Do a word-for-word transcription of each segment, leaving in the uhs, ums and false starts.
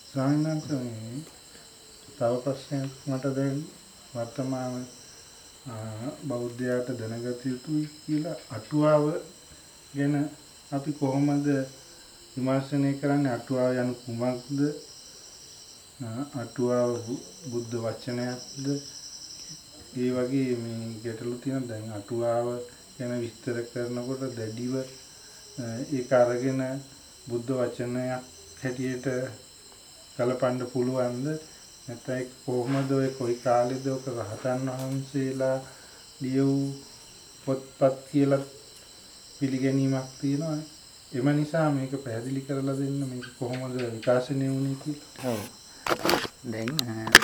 ස්වාමීන් වහන්සේ තව ප්‍රශ්නයක් මට දැන් වර්තමාන බෞද්ධයාට දැනගත යුතුයි කියලා අටුවාව ගැන අපි කොහොමද විමර්ශනය කරන්නේ? අටුවාව යනු කුමක්ද? අටුවාව බුද්ධ වචනයක්ද? ඒ වගේ මේ ගැටලු තියෙන දැන් අටුවාව ගැන විස්තර කරනකොට දැඩිව ඒක අරගෙන බුද්ධ වචනයක් හැටියට කලපන්න පුළුවන්ද? නැත්නම් ඒක කොහොමද ඔය කොයි කාලෙද ඔක රහතන් වහන්සේලා ලියවු පොත්පත් කියලා පිළිගැනීමක් තියෙනවා. එම නිසා මේක පැහැදිලි කරලා දෙන්න මේක කොහොමද විකාශනය වුනේ කියලා. ඔව්. දැන්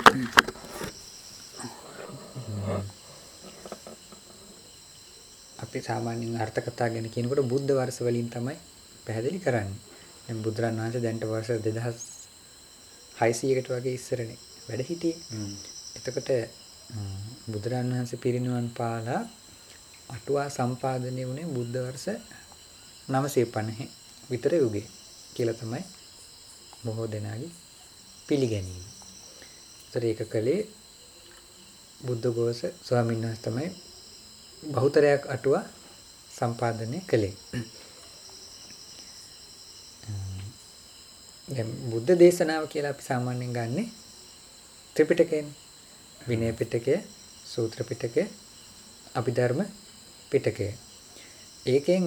අපි සාමාන්‍යයෙන් අර්ථ කතා ගැන කියනකොට බුද්ධ වර්ෂ වලින් තමයි පැහැදිලි කරන්නේ. දැන් බුදුරන් වහන්සේ දැන්ට වර්ෂ දෙදහස් හයසීයකට වගේ ඉස්සරනේ වැඩ හිටියේ. එතකොට බුදුරන් වහන්සේ පිරිනිවන් පාලා අටුවා සම්පාදනය වුණේ බුද්ධ වර්ෂ නවසිය පනහ විතර යුගයේ කියලා තමයි බොහෝ දෙනාගේ පිළිගැනීම. ඒතර ඒක කලේ බුද්ධඝෝෂ ස්වාමීන් වහන්සේ තමයි බහුතරයක් අටුවා සම්පාදනය කළේ. දැන් බුද්ධ දේශනාව කියලා අපි සාමාන්‍යයෙන් ගන්නෙ ත්‍රිපිටකයනේ. විනය පිටකය, සූත්‍ර පිටකය, අභිධර්ම පිටකය. ඒකෙන්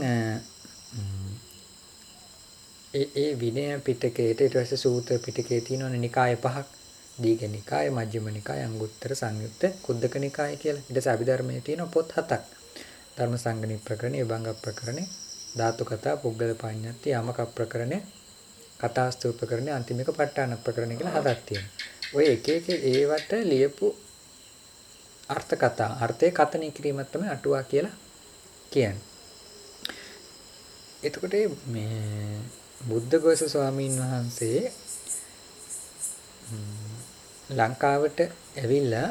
ඒ ඒ විනය පිටකයට ඊට පස්සේ සූත්‍ර පිටකයේ තියෙනවනේ නිකාය පහක්. දීඝ නිකාය, මජ්ක්‍ධිම නිකාය, අංගුත්තර, සංයුත්ත, කුද්දක නිකාය කියලා. ඊට පස්සේ අභිධර්මයේ තියෙන පොත් හතක්. ධර්ම සංගණි ප්‍රකරණේ, විභංග ප්‍රකරණේ, ධාතු කතා, පුද්ගල පඤ්ඤාති, යමක ප්‍රකරණේ, කතාස්තු ප්‍රකරණේ, අන්තිමක ප ဋ ාණ ප්‍රකරණේ කියලා හතක් තියෙනවා. ඔය එක එක ඒවට ලියපු අර්ථ කතා, අර්ථයේ කතනය කිරීමක් තමයි අටුවා කියලා කියන්නේ. එතකොට මේ බුද්ධඝෝෂ ස්වාමීන් වහන්සේ ලංකාවට ඇවිල්ලා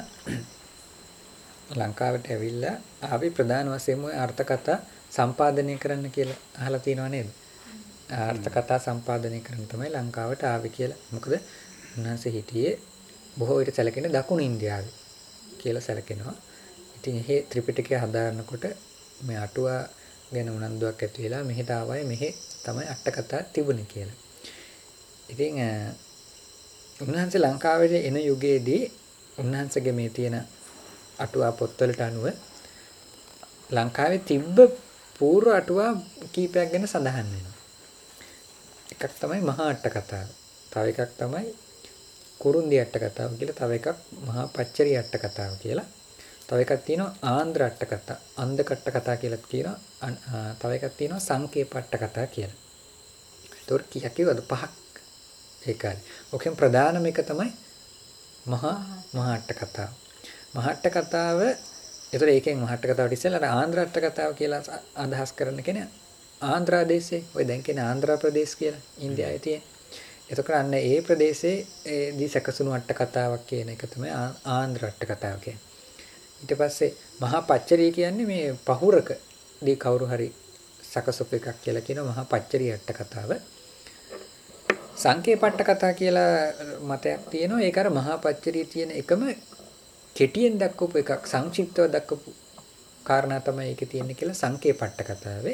ලංකාවට ඇවිල්ලා ආවේ ප්‍රධාන වශයෙන්ම අර්ථ කතා සම්පාදනය කරන්න කියලා අහලා තියෙනව නේද? අර්ථ කතා සම්පාදනය කරන්න තමයි ලංකාවට ආවේ කියලා. මොකද උන්වහන්සේ හිටියේ බොහෝ විට සැලකෙන දකුණු ඉන්දියාවේ කියලා සැලකෙනවා. ඉතින් එහි ත්‍රිපිටකය හදාරනකොට මේ අටුවා ගැන උනන්දුවක් ඇති වෙලා මෙහෙට ආවයි මෙහෙ තමයි අට කතා තිබුණේ කියලා. ඉතින් උන්වහන්සේ ලංකාවට එන යුගයේදී උන්වහන්සේගේ මේ තියෙන අටුවා පොත්වලට අනුව ලංකාවේ තිබ්බ පූර්ව අටුවා කීපයක් ගැන සඳහන් වෙනවා. එකක් තමයි මහා අට කතාව. තව එකක් තමයි කුරුන්දි අට කතාව කියලා. තව එකක් මහා පච්චරි අට කතාව කියලා. තව එකක් තියෙනවා ආන්ధ్‍ර අට කතා, අන්ධකට්ට කතා කියලා කියනවා. තව එකක් තියෙනවා සංකේප අට කතා කියලා. ඒතොර කීයක් කිව්වද? පහක් ඒකයි. ඔකෙන් ප්‍රධානම එක තමයි මහා මහා අට කතාව. මහා අට කතාව ඒතොර ඒකෙන් මහා අට කතාවට ඉස්සෙල්ලා ආන්ధ్‍ර අට කතාව කියලා අදහස් කරන කෙනා ආන්ధ్‍ර දේශේ ඔය දැන් කියන ආන්ధ్‍ර ප්‍රදේශ කියලා ඉන්දියාවේ තියෙන. එතකොට අන්න ඒ ප්‍රදේශයේ දී සැකසුණු අට කතාවක් කියන එක තමයි ආන්ధ్‍ර අට කතාව කියන්නේ. ඊට පස්සේ මහා පච්චරිය කියන්නේ මේ පහුරක දී කවුරු හරි සකසපු එකක් කියලා කියන මහා පච්චරිය අට කතාව. සංකේපට්ට කතා කියලා මතයක් තියෙනවා. ඒක අර මහා පච්චරිය තියෙන එකම කෙටියෙන් දක්වපු එකක්, සංක්ෂිප්තව දක්වපු කාරණා තමයි ඒකේ තියෙන්නේ කියලා සංකේපට්ට කතාවේ.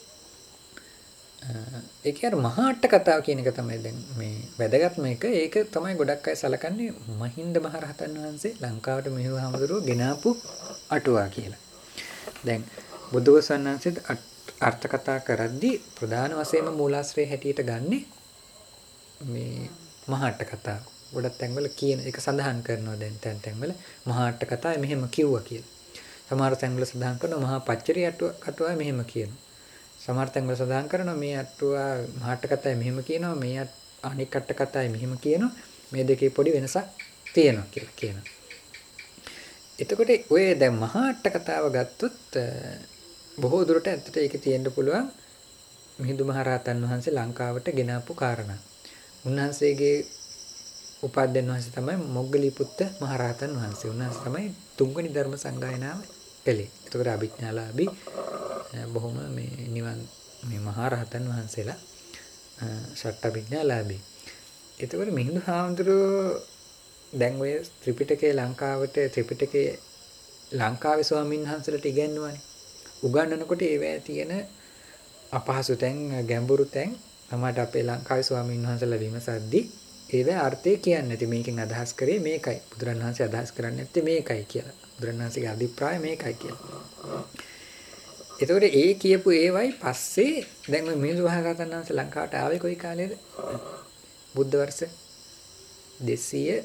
ඒක අර මහා අට කතාව කියන එක තමයි දැන් මේ වැදගත්ම එක. ඒක තමයි ගොඩක් අය සලකන්නේ මහින්ද මහරහතන් වහන්සේ ලංකාවට මෙහෙව හමුදුරුව ගෙනාපු අටුවා කියලා. දැන් බුදුගොසන් වහන්සේ අර්ථ කතා කරද්දී ප්‍රධාන වශයෙන්ම මූලාශ්‍රය හැටියට ගන්නේ මේ මහා අට කතාව. ගොඩක් තැන්වල කියන එක සඳහන් කරනවා දැන් තැන් තැන්වල මහා අට කතාවේ මෙහෙම කිව්වා කියලා. සමහර තැන්වල සඳහන් කරනවා මහා පච්චරි අටුවා මෙහෙම කියනවා. සමහර තැන්වල සඳහන් කරනවා මේ අටුවා මහා අට කතාවේ මෙහෙම කියනවා, මේ අනික් අට කතාවේ මෙහෙම කියනවා. මේ දෙකේ පොඩි වෙනසක් තියෙනවා කියලා කියනවා. එතකොට ඔය දැන් මහා අට කතාව ගත්තොත් බොහෝ දුරට ඇත්තට ඒකේ තියෙන්න පුළුවන් මිහිඳු මහරහතන් වහන්සේ ලංකාවට ගෙනාපු කාරණා. උන්වහන්සේගේ උපාධ්‍යයන් වහන්සේ තමයි මොග්ගලීපුත්ත මහරහතන් වහන්සේ. උන්වහන්සේ තමයි තුන්වෙනි ධර්ම සංගායනාව කළේ. එතකොට අභිඥාලාභී බොහොම මේ නිවන් මේ මහරහතන් වහන්සේලා ෂට්ඨ අභිඥාලාභී. එතකොට මිහිඳු හාමුදුරුවෝ දැන් ඔය ත්‍රිපිටකයේ ලංකාවට ත්‍රිපිටකයේ ලංකාවේ ස්වාමීන් වහන්සේලාට ඉගැන්නුවානේ. උගන්වනකොට ඒවැය තියෙන අපහසු තැන් ගැඹුරු තැන් තමයි අපේ ලංකාවේ ස්වාමීන් වහන්සේලා විමසද්දී ඒවැය අර්ථය කියන්නේ නැති මේකෙන් අදහස් කරේ මේකයි. බුදුරණවහන්සේ අදහස් කරන්නේ නැත්තේ මේකයි කියලා. බුදුරණවහන්සේගේ අභිප්‍රාය මේකයි කියලා. එතකොට ඒ කියපු ඒවයි පස්සේ දැන් මේ මිහිඳු මහරහතන් වහන්සේ ලංකාවට ආවේ කොයි කාලේද? බුද්ධ වර්ෂ දෙසිය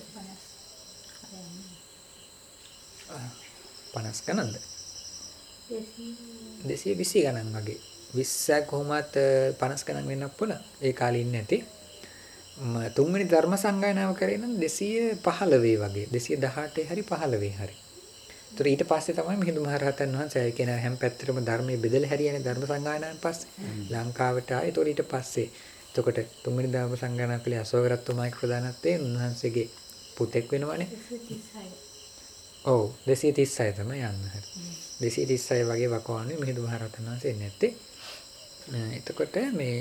පනස් ගණන්ද? දෙසිය විසි ගණන් වගේ. විස්සක් කොහොමත් පනස් ගණන් වෙන්නත් පුළුවන්. ඒ කාලේ ඉන්නේ නැති. තුන්වෙනි ධර්ම සංගායනාව කරේ නම් දෙසිය පහළොව වගේ. දෙසිය දහඅටේ හරි පහළොව හරි. ඒතර ඊට පස්සේ තමයි මිහිඳු මහරහතන් වහන්සේ කියන හැම පැත්තටම ධර්මයේ බෙදලා හැරියනේ ධර්ම සංගායනාවෙන් පස්සේ ලංකාවට ආයේ. ඒතර ඊට පස්සේ එතකොට තුන්වෙනි ධර්ම සංගායනාව කලේ අශෝක රත්තුමාගේ ප්‍රධානත්වයෙන් උන්වහන්සේගේ පුතෙක් වෙනවනේ. ඔව් දෙසිය තිස්සයි තමයි යන්න හරි. දෙසිය තිස්සයි වගේ වකවානුවේ මිහිඳු මහරහතන් වහන්සේ නැත්තේ. එතකොට මේ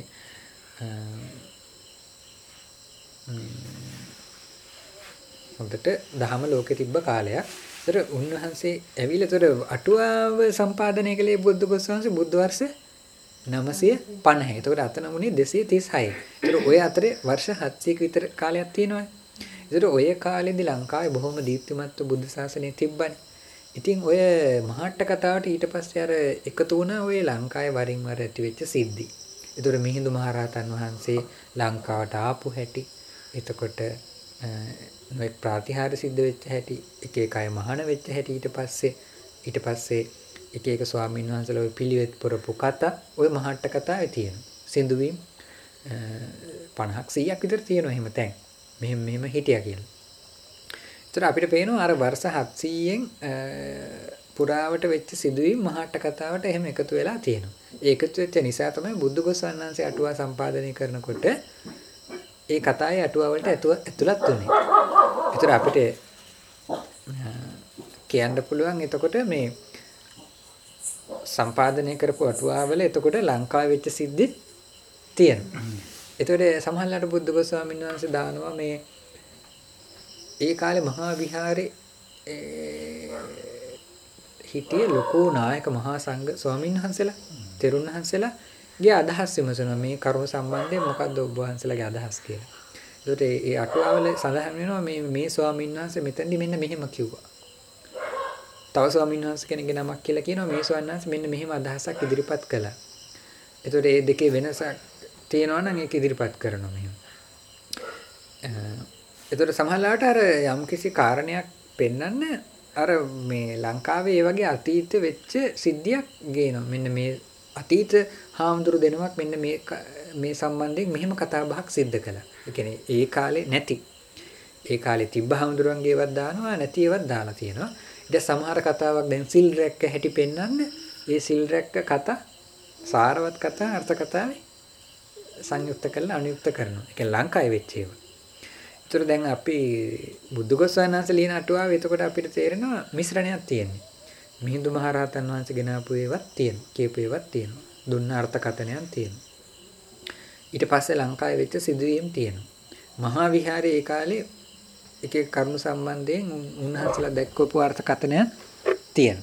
හොඳට දහම ලෝකෙ තිබ්බ කාලයක්. ඒතර උන්වහන්සේ ඇවිල්ලාතර අටුවාව සම්පාදනය කළේ බුද්ධ ගෝස්වාමීන් බුද්ධ වර්ෂ නවසිය පනහයි. ඒතකොට අතනමුනේ දෙසිය තිස්හයි. ඒතර ඔය අතරේ වර්ෂ හත්සියක විතර කාලයක් තියෙනවා. ඒතර ඔය කාලෙදි ලංකාවේ බොහොම දීප්තිමත් බුද්ධ ශාසනය තිබ්බනේ. ඉතින් ඔය මහාට්ට කතාවට ඊට පස්සේ අර එකතු වුණා ඔය ලංකාවේ වරින් වර ඇති වෙච්ච සිද්ධි. ඒතර මිහිඳු මහරහතන් වහන්සේ ලංකාවට ආපු හැටි, එතකොට නොඑක් ප්‍රාතිහාර්ය සිද්ධ වෙච්ච හැටි, එක එක අය මහාන වෙච්ච හැටි, ඊට පස්සේ ඊට පස්සේ එක එක ස්වාමීන් වහන්සේලා ඔය පිළිවෙත් පුරපු කතා ඔය මහාට්ට කතාවේ තියෙනවා. සිඳුවීම් පනහක් සීයක් විතර තියෙනවා එහෙම තැන්. මෙහෙම මෙහෙම හිටියා කියලා. ඒතර අපිට පේනවා අර වර්ෂ හත්සීයෙන් පුරාවට වෙච්ච සිදුවීම් මහාට්ට කතාවට එහෙම එකතු වෙලා තියෙනවා. ඒ එකතු වෙච්ච නිසා තමයි බුද්ධ ගෝස්වාමීන් වහන්සේ අටුවා සම්පාදනය කරනකොට ඒ කතාවේ අටුවා වලට ඇතුළත් වුනේ. ඒතර අපිට කියන්න පුළුවන් එතකොට මේ සම්පාදනය කරපු අටුවාවල එතකොට ලංකාවේ වෙච්ච සිද්ධි තියෙනවා. එතකොට සමහරවිට බුද්ධ ගෝස්වාමීන් වහන්සේ දානවා මේ ඒ කාලේ මහා විහාරේ හිටිය ලොකු නායක මහා සංඝ ස්වාමීන් වහන්සේලා තෙරුන් වහන්සේලාගේ අදහස් විමසනවා මේ කර්ම සම්බන්ධයෙන් මොකද්ද ඔබ වහන්සේලාගේ අදහස් කියලා. ඒකට ඒ අටුවාවල සඳහන් වෙනවා මේ මේ ස්වාමීන් වහන්සේ මෙතනදි මෙන්න මෙහෙම කිව්වා. තව ස්වාමීන් වහන්සේ කෙනෙක්ගේ නමක් කියලා කියනවා මේ ස්වාමීන් වහන්සේ මෙන්න මෙහෙම අදහසක් ඉදිරිපත් කළා. ඒතකොට මේ දෙකේ වෙනසක් තියෙනවා නම් ඒක ඉදිරිපත් කරනවා මෙහෙම. ඒතකොට සමහරවිට අර යම්කිසි කාරණයක් පෙන්වන්න අර මේ ලංකාවේ ඒ වගේ අතීත වෙච්ච සිද්ධියක් ගේනවා. මෙන්න මේ අතීත හාමුදුරු දෙනමක් මෙන්න මේ මේ සම්බන්ධයෙන් මෙහෙම කතා බහක් සිද්ධ කළා. ඒ කියන්නේ ඒ කාලේ නැති. ඒ කාලේ තිබ්බ හාමුදුරුවන්ගේ ඒවත් දානවා නැති ඒවත් දාලා තියෙනවා. ඊට සමහර කතාවක් දැන් සිල් රැක්ක හැටි පෙන්වන්න ඒ සිල් රැක්ක කතා සාරවත් කතා අර්ථ කතාවේ සංයුක්ත කරලා අනුයුක්ත කරනවා. ඒ කියන්නේ ලංකාවේ වෙච්ච ඒවා. ඒතර දැන් අපි බුද්ධ ගෝස්වාමීන් වහන්සේ ලියන අටුවාව එතකොට අපිට තේරෙනවා මිශ්‍රණයක් තියෙන්නේ. මිහිඳු මහරහතන් වහන්සේ ගෙනාපු ඒවත් තියෙනවා. කියපු ඒවත් තියෙනවා. දුන්න අර්ථකථනයක් තියෙනවා. ඊට පස්සේ ලංකාවේ වෙච්ච සිදුවීම් තියෙනවා. මහා විහාරයේ ඒ කාලේ එක එක කරුණු සම්බන්ධයෙන් උන්වහන්සේලා දැක්වපු අර්ථකථනයක් තියෙනවා.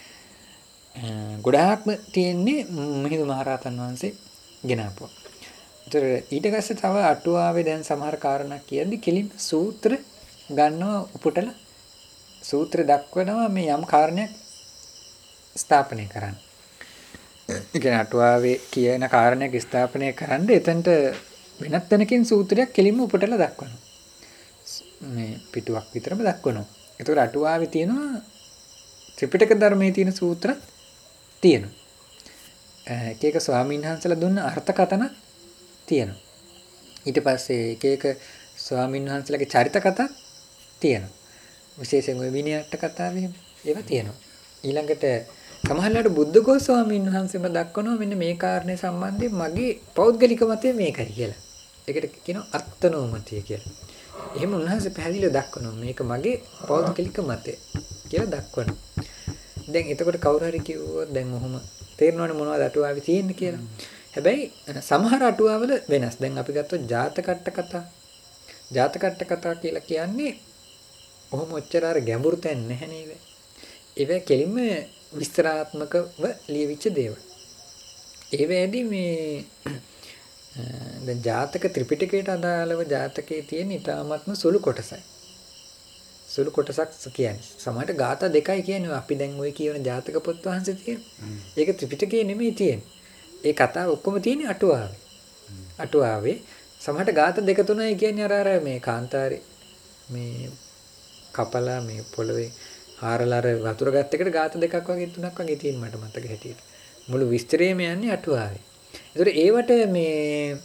ගොඩාක්ම තියෙන්නේ මිහිඳු මහරහතන් වහන්සේ ගෙනාපුවා. ඒතර ඊට පස්සේ තව අටුවාවේ දැන් සමහර කාරණා කියද්දි කෙලින් සූත්‍ර ගන්නවා උපුටලා සූත්‍ර දක්වනවා මේ යම් කාරණයක් ස්ථාපනය කරන්න. ඒ කියන්නේ අටුවාවේ කියන කාරණයක් ස්ථාපනය කරන්න එතනට වෙනත් තැනකින් සූත්‍රයක් කෙලින්ම උපුටලා දක්වනවා. මේ පිටුවක් විතරම දක්වනවා. ඒතකොට අටුවාවේ තියෙනවා ත්‍රිපිටක ධර්මයේ තියෙන සූත්‍ර තියෙනවා. එක එක ස්වාමීන් වහන්සේලා දුන්න අර්ථකථන තියෙනවා. ඊට පස්සේ එක එක ස්වාමීන් වහන්සේලාගේ චරිත කතා තියෙනවා. විශේෂයෙන් ওই විනයට කතාවෙම ඒවා තියෙනවා. ඊළඟට සමහරවිට බුද්ධ ගෝස්වාමීන් වහන්සේම දක්වනවා මෙන්න මේ කාරණේ සම්බන්ධයෙන් මගේ පෞද්ගලික මතය මේකයි කියලා. ඒකට කියනවා අත්නෝමතිය කියලා. එහෙම උන්වහන්සේ පැහැදිලිව දක්වනවා මේක මගේ පෞද්ගලික මතය කියලා දක්වනවා. දැන් එතකොට කවුරු හරි කිව්වොත් දැන් ඔහොම තේරෙනවනේ මොනවද අටුවාවේ තියෙන්නේ කියලා. හැබැයි සමහර අටුවාවල වෙනස්. දැන් අපි ගත්තොත් ජාතකට්ට කතා. ජාතක අට කතා කියලා කියන්නේ ඔහොම ඔච්චර අර ගැඹුරු තැන් නැහැ නේද? ඒවා කෙලින්ම විස්තරාත්මකව ලියවිච්ච දේවල්. ඒවැදී මේ දැන් ජාතක ත්‍රිපිටකයට අදාළව ජාතකයේ තියෙන ඊටාත්ම සුළු කොටසයි. සුළු කොටසක් කියන්නේ. සමහරට ગાථා දෙකයි කියන්නේ අපි දැන් ওই කියන ජාතක පොත් වහන්සේ තියෙන. ඒක ත්‍රිපිටකයේ නෙමෙයි තියෙන්නේ. ඒ කතාව ඔක්කොම තියෙන්නේ අටුවාවේ. අටුවාවේ සමහරට ગાථා දෙක තුනයි කියන්නේ අර අර මේ කාන්තාරේ මේ කපලා මේ පොළවේ හාරලා අර වතුර ගත් එකට ગાථා දෙකක් වගේ තුනක් වගේ තියෙන මට මතක හැටියට. මුළු විස්තරයම යන්නේ අටුවාවේ. ඒතර ඒවට මේ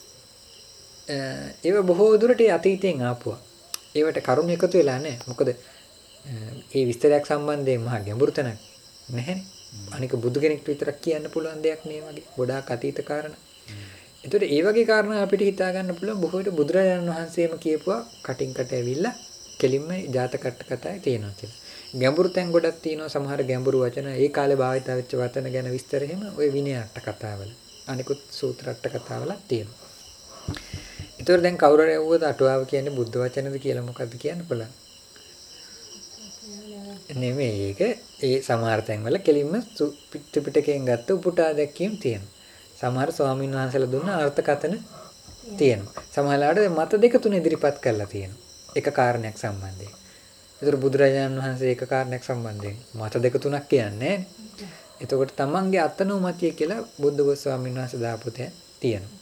ඒව බොහෝ දුරට අතීතයෙන් ආපුවා. ඒවට කරුණු එකතු වෙලා නැහැ. මොකද ඒ විස්තරයක් සම්බන්ධයෙන් මහා ගැඹුරු තැනක් නැහැනේ. අනික බුදු කෙනෙක්ට විතරක් කියන්න පුළුවන් දෙයක් නේ වගේ. ගොඩාක් අතීත කාරණා. ඒතකොට ඒ වගේ කාරණා අපිට හිතා ගන්න පුළුවන් බොහෝ විට බුදුරජාණන් වහන්සේම කියපුවා කටින් කට ඇවිල්ලා කෙලින්ම ජාතක කතාවේ තියෙනවා කියලා. ගැඹුරු තැන් ගොඩක් තියෙනවා සමහර ගැඹුරු වචන ඒ කාලේ භාවිත වෙච්ච වචන ගැන විස්තර එහෙම ওই විනය අට කතාවල. අනිකුත් සූත්‍ර අට කතාවල තියෙනවා. ඒතර දැන් කවුරු හරි ඇහුවොත් අටුවාව කියන්නේ බුද්ධ වචනද කියලා මොකද්ද කියන්න පුළුවන්? නෙමෙයි ඒක ඒ සමහර තැන්වල කෙලින්ම ත්‍රිපිටකයෙන් ගත්ත උපුටා දැක්වීම් තියෙනවා. සමහර ස්වාමීන් වහන්සේලා දුන්න අර්ථකථන තියෙනවා. සමහරලාට මත දෙක තුන ඉදිරිපත් කරලා තියෙනවා. එක කාරණයක් සම්බන්ධයෙන්. ඒතර බුදුරජාණන් වහන්සේ එක කාරණයක් සම්බන්ධයෙන් මත දෙක තුනක් කියන්නේ නැහැ. එතකොට තමන්ගේ අත්නෝමතිය කියලා බුද්ධ ගෝස්වාමීන් වහන්සේ දාපු තැන තියෙනවා.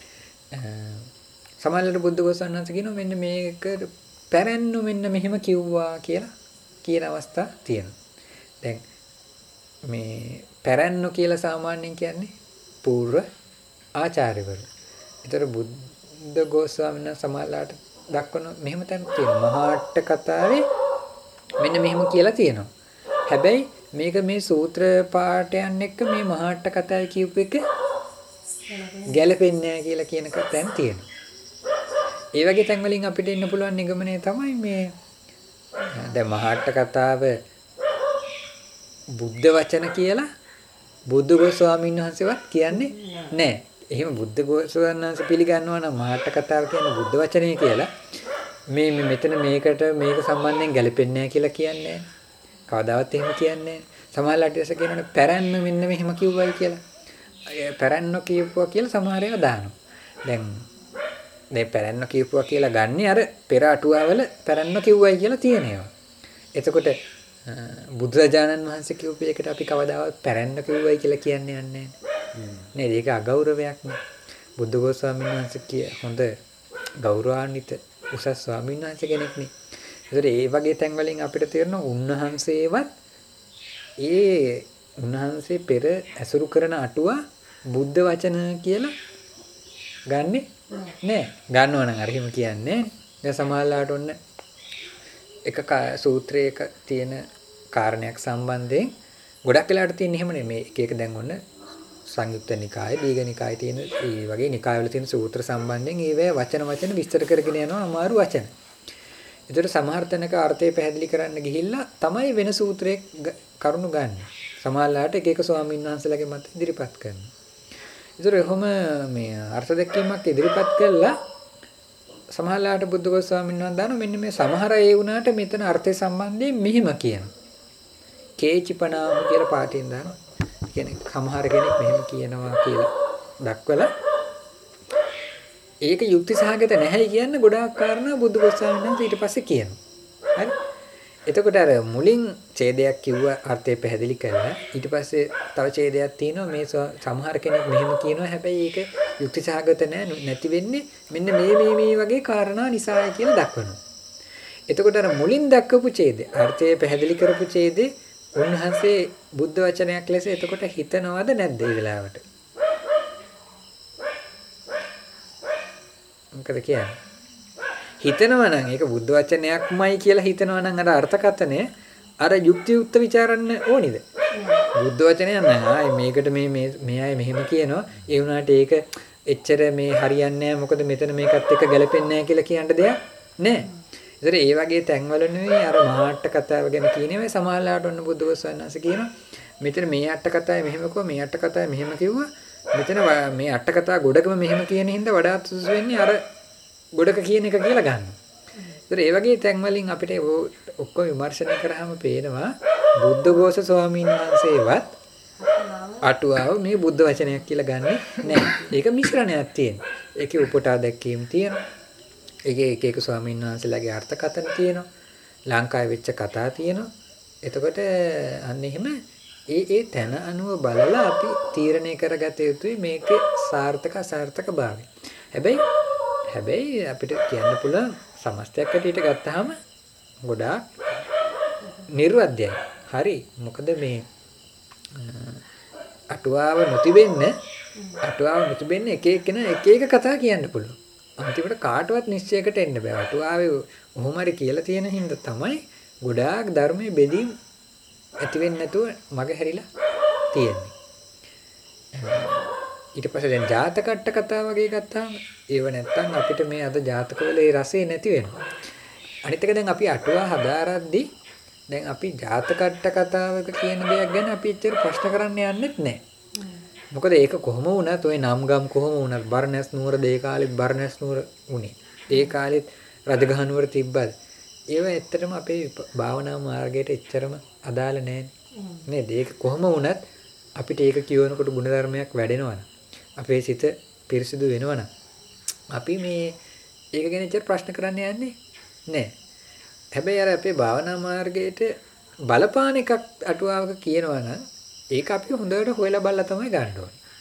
සමහරවිට බුද්ධ ගෝස්වාමීන් වහන්සේ කියනවා මෙන්න මේක පැරැන්නු මෙන්න මෙහෙම කිව්වා කියලා කියන අවස්ථා තියෙනවා. දැන් මේ පැරැන්නු කියලා සාමාන්‍යයෙන් කියන්නේ පූර්ව ආචාර්යවරු. ඒතර බුද්ධ ගෝස්වාමීන් වහන්සේ සමහරලාට දක්වන මෙහෙම තැනක් තියෙනවා. මහා අට කතාවේ මෙන්න මෙහෙම කියලා තියෙනවා. හැබැයි මේක මේ සූත්‍ර පාඨයන් එක්ක මේ මහා අට කතාවේ කියපු එක ගැලපෙන්නේ නැහැ කියලා කියන තැන් තියෙනවා. ඒ වගේ තැන් වලින් අපිට ඉන්න පුළුවන් නිගමනය තමයි මේ දැන් මහා අට කතාව බුද්ධ වචන කියලා බුද්ධ ගෝස්වාමීන් වහන්සේවත් කියන්නේ නැහැ. එහෙම බුද්ධ ගෝස්වාමීන් වහන්සේ පිළිගන්නවා නම් මහා අට කතාව කියන්නේ බුද්ධ වචනේ කියලා මේ මෙතන මේකට මේක සම්බන්ධයෙන් ගැලපෙන්නේ නැහැ කියලා කියන්නේ කවදාවත් එහෙම කියන්නේ සමහරවිට ඉස්ස කියනනේ පැරැන්න මෙන්න මෙහෙම කිව්වයි කියලා. පැරැන්න කියපුවා කියලා සමහර ඒවා දානවා. දැන් මේ පැරැන්න කියපුවා කියලා ගන්නේ අර පෙර අටුවාවල පැරැන්න කිව්වයි කියලා තියෙනවා. එතකොට බුදුරජාණන් වහන්සේ කියපු එකට අපි කවදාවත් පැරැන්න කිව්වයි කියලා කියන්නේ නැහැ. නේද? ඒක අගෞරවයක් නේ. බුද්ධ ගෝස්වාමීන් වහන්සේ කිය හොඳ ගෞරවාන්විත උසස් ස්වාමීන් වහන්සේ කෙනෙක් නේ. ඒතර ඒ වගේ තැන් වලින් අපිට තේරෙනවා උන්වහන්සේවත් ඒ උන්වහන්සේ පෙර ඇසුරු කරන අටුවා බුද්ධ වචන කියලා ගන්නෙ නෑ. ගන්නවා නම් අර එහෙම කියන්නේ. දැන් සමහරලාට ඔන්න එක සූත්‍රයක තියෙන කාරණයක් සම්බන්ධයෙන් ගොඩක් වෙලාවට තියෙන එහෙම නෙමෙයි. එක එක දැන් ඔන්න සංයුක්ත නිකායේ දීඝ නිකායේ තියෙන ඒ වගේ නිකායවල තියෙන සූත්‍ර සම්බන්ධයෙන් ඒවැ වචන වචන විස්තර කරගෙන යනවා අමාරු වචන. ඒතර සමහර තැනක අර්ථය පැහැදිලි කරන්න ගිහිල්ලා තමයි වෙන සූත්‍රයක කරුණු ගන්න. සමහරලාට එක එක ස්වාමීන් වහන්සේලාගේ මත ඉදිරිපත් කරනවා. ඒතර එහෙම මේ අර්ථ දැක්වීමක් ඉදිරිපත් කළා සමහරලාට බුද්ධ ගෝස්වාමීන් වහන්සේ දානවා මෙන්න මේ සමහර ඒ වුණාට මෙතන අර්ථය සම්බන්ධයෙන් මෙහිම කියනවා. කේචිපනාම කියලා පාඨයෙන් දානවා. කියන්නේ සමහර කෙනෙක් මෙහෙම කියනවා කියලා දක්වලා ඒක යුක්ති සහගත නැහැයි කියන්න ගොඩාක් කාරණා බුදු ගෝස්වාමීන් වහන්සේ ඊට පස්සේ කියනවා. හරි? එතකොට අර මුලින් ඡේදයක් කිව්ව අර්ථය පැහැදිලි කරලා ඊට පස්සේ තව ඡේදයක් තියෙනවා මේ සමහර කෙනෙක් මෙහෙම කියනවා හැබැයි ඒක යුක්ති සහගත නැති වෙන්නේ මෙන්න මේ මේ මේ වගේ කාරණා නිසායි කියලා දක්වනවා. එතකොට අර මුලින් දක්වපු ඡේදය අර්ථය පැහැදිලි කරපු ඡේදේ උන්වහන්සේ බුද්ධ වචනයක් ලෙස එතකොට හිතනවද නැද්ද ඒ වෙලාවට? මොකද කියන්නේ? හිතනවා නම් ඒක බුද්ධ වචනයක්මයි කියලා හිතනවා නම් අර අර්ථකථනය අර යුක්තියුක්ත ਵਿਚාරන්න ඕනිද? බුද්ධ වචනයක් නෑ. මේකට මේ මේ මේ අය මෙහෙම කියනවා. ඒ වුණාට ඒක එච්චර මේ හරියන්නේ නෑ. මොකද මෙතන මේකත් එක්ක ගැලපෙන්නේ නෑ කියලා කියන්න දෙයක් නෑ. ඒතර ඒ වගේ තැන්වල නෙවෙයි අර මහා අට කතාව ගැන කියනවේ සමාහලාට ඔන්න බුද්ධ ගෝස්වාමීන් කියනවා. මෙතන මේ අට කතාවේ මෙහෙම කිව්වා මේ අට කතාවේ මෙහෙම කිව්වා. මෙතන මේ අට කතා ගොඩකම මෙහෙම කියන හින්දා වඩාත් සුසු වෙන්නේ අර ගොඩක කියන එක කියලා ගන්නවා. ඒතර ඒ වගේ තැන් වලින් අපිට ඔක්කොම විමර්ශනය කරාම පේනවා බුද්ධඝෝෂ ස්වාමීන් වහන්සේවත් අටුවාව මේ බුද්ධ වචනයක් කියලා ගන්නෙ නැහැ. ඒක මිශ්‍රණයක් තියෙනවා. ඒකේ උපුටා දැක්වීම තියෙනවා. ඒකේ එක එක ස්වාමීන් වහන්සේලාගේ අර්ථකථන තියෙනවා. ලංකාවේ වෙච්ච කතා තියෙනවා. එතකොට අන්න එහෙම ඒ ඒ තැන අනුව බලලා අපි තීරණය කරගත යුතුයි මේකේ සාර්ථක අසාර්ථක භාවය. හැබැයි හැබැයි අපිට කියන්න පුළුවන් සමස්තයක් ඇටියට ගත්තාම ගොඩාක් නිර්වද්‍යයි. හරි. මොකද මේ අටුවාව නොතිබෙන්න අටුවාව නොතිබෙන්න එක එක්කෙනා එක එක කතා කියන්න පුළුවන්. අන්තිමට කාටවත් නිශ්චයකට එන්න බෑ. අටුවාවේ කොහොම හරි කියලා තියෙන හින්දා තමයි ගොඩාක් ධර්මයේ බෙදීම් ඇති වෙන්නේ නැතුව මග හැරිලා තියෙන්නේ. ඊට පස්සේ දැන් ජාතකට්ට කතා වගේ ගත්තාම ඒව නැත්තම් අපිට මේ අද ජාතකවල ඒ රසය නැති වෙනවා. අනිත් එක දැන් අපි අටුවා හදාරද්දී දැන් අපි ජාතකට්ට කතාවක කියන දෙයක් ගැන අපි එච්චර ප්‍රශ්න කරන්න යන්නෙත් නැහැ. මොකද ඒක කොහොම වුණත් ওই නම්ගම් කොහොම වුණත් බර්ණැස් නුවර දේ කාලෙත් බර්ණැස් නුවර උනේ. ඒ කාලෙත් රජගහ නුවර තිබ්බද? ඒව ඇත්තටම අපේ භාවනා මාර්ගයට එච්චරම අදාළ නැහැ නේද? ඒක කොහොම වුණත් අපිට ඒක කියවනකොට ගුණධර්මයක් වැඩෙනවනම් අපේ සිත පිරිසිදු වෙනවනම් අපි මේ ඒක ගැන එච්චර ප්‍රශ්න කරන්න යන්නේ නැහැ. හැබැයි අර අපේ භාවනා මාර්ගයට බලපාන එකක් අටුවාවක කියනවනම් ඒක අපි හොඳට හොයලා බලලා තමයි ගන්න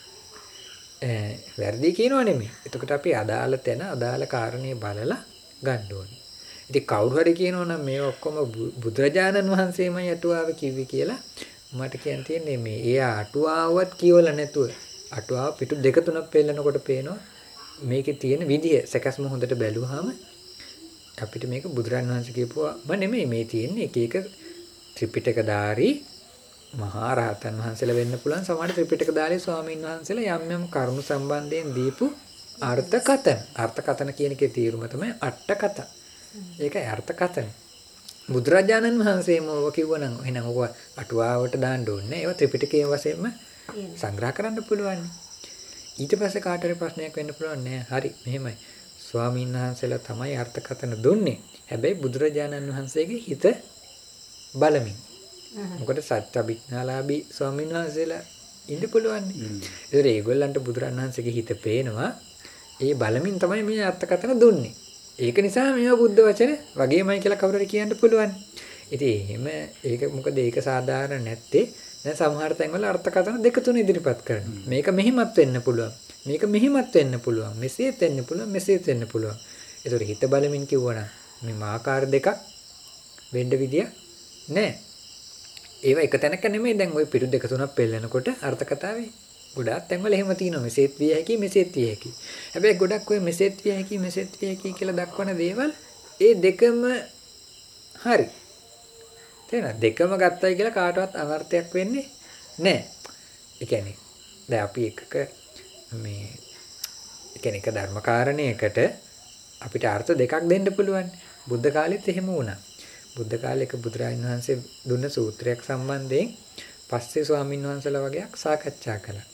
ඕනේ. වැරදි කියනව නෙමෙයි. එතකොට අපි අදාළ තැන අදාළ කාරණේ බලලා ගන්න ඕනේ. ඉතින් කවුරු හරි කියනවනම් මේ ඔක්කොම බුදුරජාණන් වහන්සේමයි අටුවාව කිව්වේ කියලා මට කියන්න තියෙන්නේ මේ එයා අටුවාවත් කියවලා නැතුව අටුවාව පිටු දෙක තුනක් පෙන්නකොට පේනවා මේකේ තියෙන විදිය සැකස්ම හොඳට බැලුවාම අපිට මේක බුදුරන් වහන්සේ කියපුවාම නෙමෙයි මේ තියෙන්නේ එක එක ත්‍රිපිටකධාරී මහා රහතන් වහන්සේලා වෙන්න පුළුවන් සමහර ත්‍රිපිටකධාරී ස්වාමීන් වහන්සේලා යම් යම් කරුණු සම්බන්ධයෙන් දීපු අර්ථකථන අර්ථකථන කියන එකේ තීරුම තමයි අට කතා. ඒකයි අර්ථකථන. බුදුරජාණන් වහන්සේම ඔව කිව්වනම් එහෙනම් ඔක අටුවාවට දාන්න ඕනේ. ඒවා ත්‍රිපිටකයේ වශයෙන්ම සංග්‍රහ කරන්න පුළුවන්. ඊට පස්සේ කාට හරි ප්‍රශ්නයක් වෙන්න පුළුවන් නෑ. හරි මෙහෙමයි. ස්වාමීන් වහන්සේලා තමයි අර්ථකථන දුන්නේ. හැබැයි බුදුරජාණන් වහන්සේගේ හිත බලමින්. මොකද සත්‍යවිඥාලාභී ස්වාමීන් වහන්සේලා ඉන්න පුළුවන්. ඒතර ඒගොල්ලන්ට බුදුරජාණන් වහන්සේගේ හිත පේනවා. ඒ බලමින් තමයි මේ අර්ථකථන දුන්නේ. ඒක නිසා මේවා බුද්ධ වචන වගේමයි කියලා කවුරු හරි කියන්න පුළුවන්. ඉතින් එහෙම ඒක මොකද ඒක සාධාරණ නැත්තේ. දැන් සමහර තැන්වල අර්ථකථන දෙක තුන ඉදිරිපත් කරනවා. මේක මෙහිමත් වෙන්න පුළුවන්. මේක මෙහිමත් වෙන්න පුළුවන්. මෙසේත් වෙන්න පුළුවන්. මෙසේත් වෙන්න පුළුවන්. ඒතකොට හිත බලමින් කිව්වනම් මේ ආකාර දෙකක් වෙන්න විදිය නැහැ. ඒවා එක තැනක නෙමෙයි දැන් ওই පිටු දෙක තුනක් පෙන්නකොට අර්ථකථාවේ ගොඩාක් තැන්වල එහෙම තියෙනවා. මෙසේත් විය හැකි මෙසේත් විය හැකි. හැබැයි ගොඩක් ඔය මෙසේත් විය හැකි මෙසේත් විය හැකි කියලා දක්වන දේවල් ඒ දෙකම හරි. තේරෙනවද? දෙකම ගත්තයි කියලා කාටවත් අනර්ථයක් වෙන්නේ නැහැ. ඒ කියන්නේ දැන් අපි එකක මේ ඒ කියන්නේ එක ධර්මකාරණයකට අපිට අර්ථ දෙකක් දෙන්න පුළුවන්. බුද්ධ කාලෙත් එහෙම වුණා. බුද්ධ කාලේ එක බුදුරජාණන් වහන්සේ දුන්න සූත්‍රයක් සම්බන්ධයෙන් පස්සේ ස්වාමීන් වහන්සේලා වගේක් සාකච්ඡා කළා.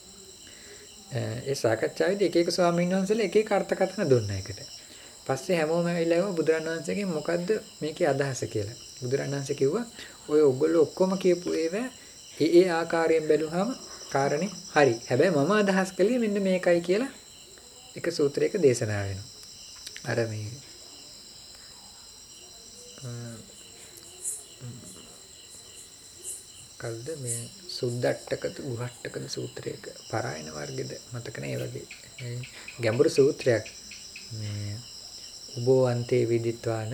ඒ සාකච්ඡාවේදී එක එක ස්වාමීන් වහන්සේලා එක එක අර්ථකථන දුන්නා එකට. පස්සේ හැමෝම ඇවිල්ලා බුදුරජාණන් වහන්සේගෙන් මොකද්ද මේකේ අදහස කියලා. බුදුරජාණන් වහන්සේ කිව්වා ඔය ඔයගොල්ලෝ ඔක්කොම කියපු ඒවා ඒ ඒ ආකාරයෙන් බැලුවාම කාරණේ හරි. හැබැයි මම අදහස් කළේ මෙන්න මේකයි කියලා එක සූත්‍රයක දේශනා වෙනවා. අර මේ කල්ද මේ සුද්දට්ටකද ගුහට්ටකද සූත්‍රයක පරායන වර්ගෙද මතක නැහැ වගේ ගැඹුරු සූත්‍රයක් මේ උබෝ අන්තේ විදිත්වාන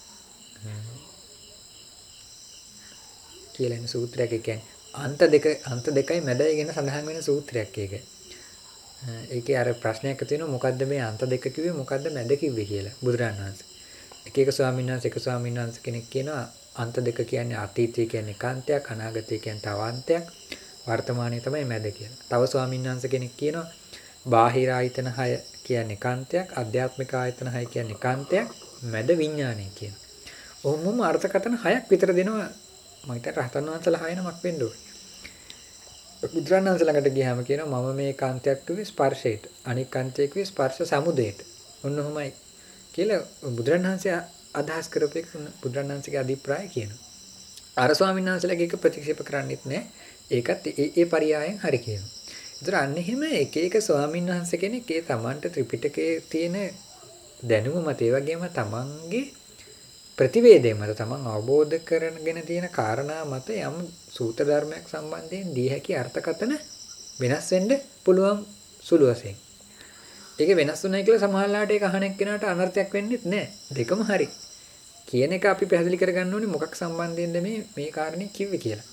කියලා එන සූත්‍රයක්. ඒ කියන්නේ අන්ත දෙක අන්ත දෙකයි මැදයි ගැන සඳහන් වෙන සූත්‍රයක් ඒක. ඒකේ අර ප්‍රශ්නයක් තියෙනවා මොකද්ද මේ අන්ත දෙක කිව්වේ මොකද්ද මැද කිව්වේ කියලා බුදුරජාණන් වහන්සේ. එක එක ස්වාමීන් වහන්සේ එක ස්වාමීන් වහන්සේ කෙනෙක් කියනවා අන්ත දෙක කියන්නේ අතීතය කියන්නේ කාන්තයක් අනාගතය කියන්නේ තවාන්තයක් වර්තමානයේ තමයි මැද කියලා. තව ස්වාමීන් වහන්සේ කෙනෙක් කියනවා බාහිර ආයතන හය කියන්නේ කාන්තයක් අධ්‍යාත්මික ආයතන හය කියන්නේ කාන්තයක් මැද විඥානය කියන. ඔහොමම අර්ථකථන හයක් විතර දෙනවා. මම හිතා රහතන් වහන්සේලා හය නමක් වෙන්න ඕනේ. බුදුරජාණන් වහන්සේ ළඟට ගියාම කියනවා මම මේ කාන්තයක් කිව්වේ ස්පර්ශයට. අනික් කාන්තයක් කිව්වේ ස්පර්ශ සමුදයට. ඔන්න ඔහොමයි කියලා බුදුරණවහන්සේ අදහස් කරපු එක බුදුරණවහන්සේගේ අභිප්‍රාය කියනවා. අර ස්වාමීන් වහන්සේලාගේ එක ප්‍රතික්ෂේප කරන්නෙත් නැහැ. ඒකත් ඒ ඒ පරයයන් හරි කියනවා. ඒතර අන්න එහෙම එක එක ස්වාමීන් වහන්සේ කෙනෙක් ඒ තමන්ට ත්‍රිපිටකයේ තියෙන දැනුම මත ඒ වගේම තමන්ගේ ප්‍රතිවේදය මත තමන් අවබෝධ කරගෙන තියෙන කාරණා මත යම් සූත්‍ර ධර්මයක් සම්බන්ධයෙන් දී හැකි අර්ථකථන වෙනස් වෙන්න පුළුවන් සුළු වශයෙන්. ඒක වෙනස් වුණයි කියලා සමහරලාට ඒක අහන එක්කෙනාට අනර්ථයක් වෙන්නේ නැහැ. දෙකම හරි. කියන එක අපි පැහැදිලි කරගන්න ඕනේ මොකක් සම්බන්ධයෙන්ද මේ මේ කාරණේ කිව්වේ කියලා.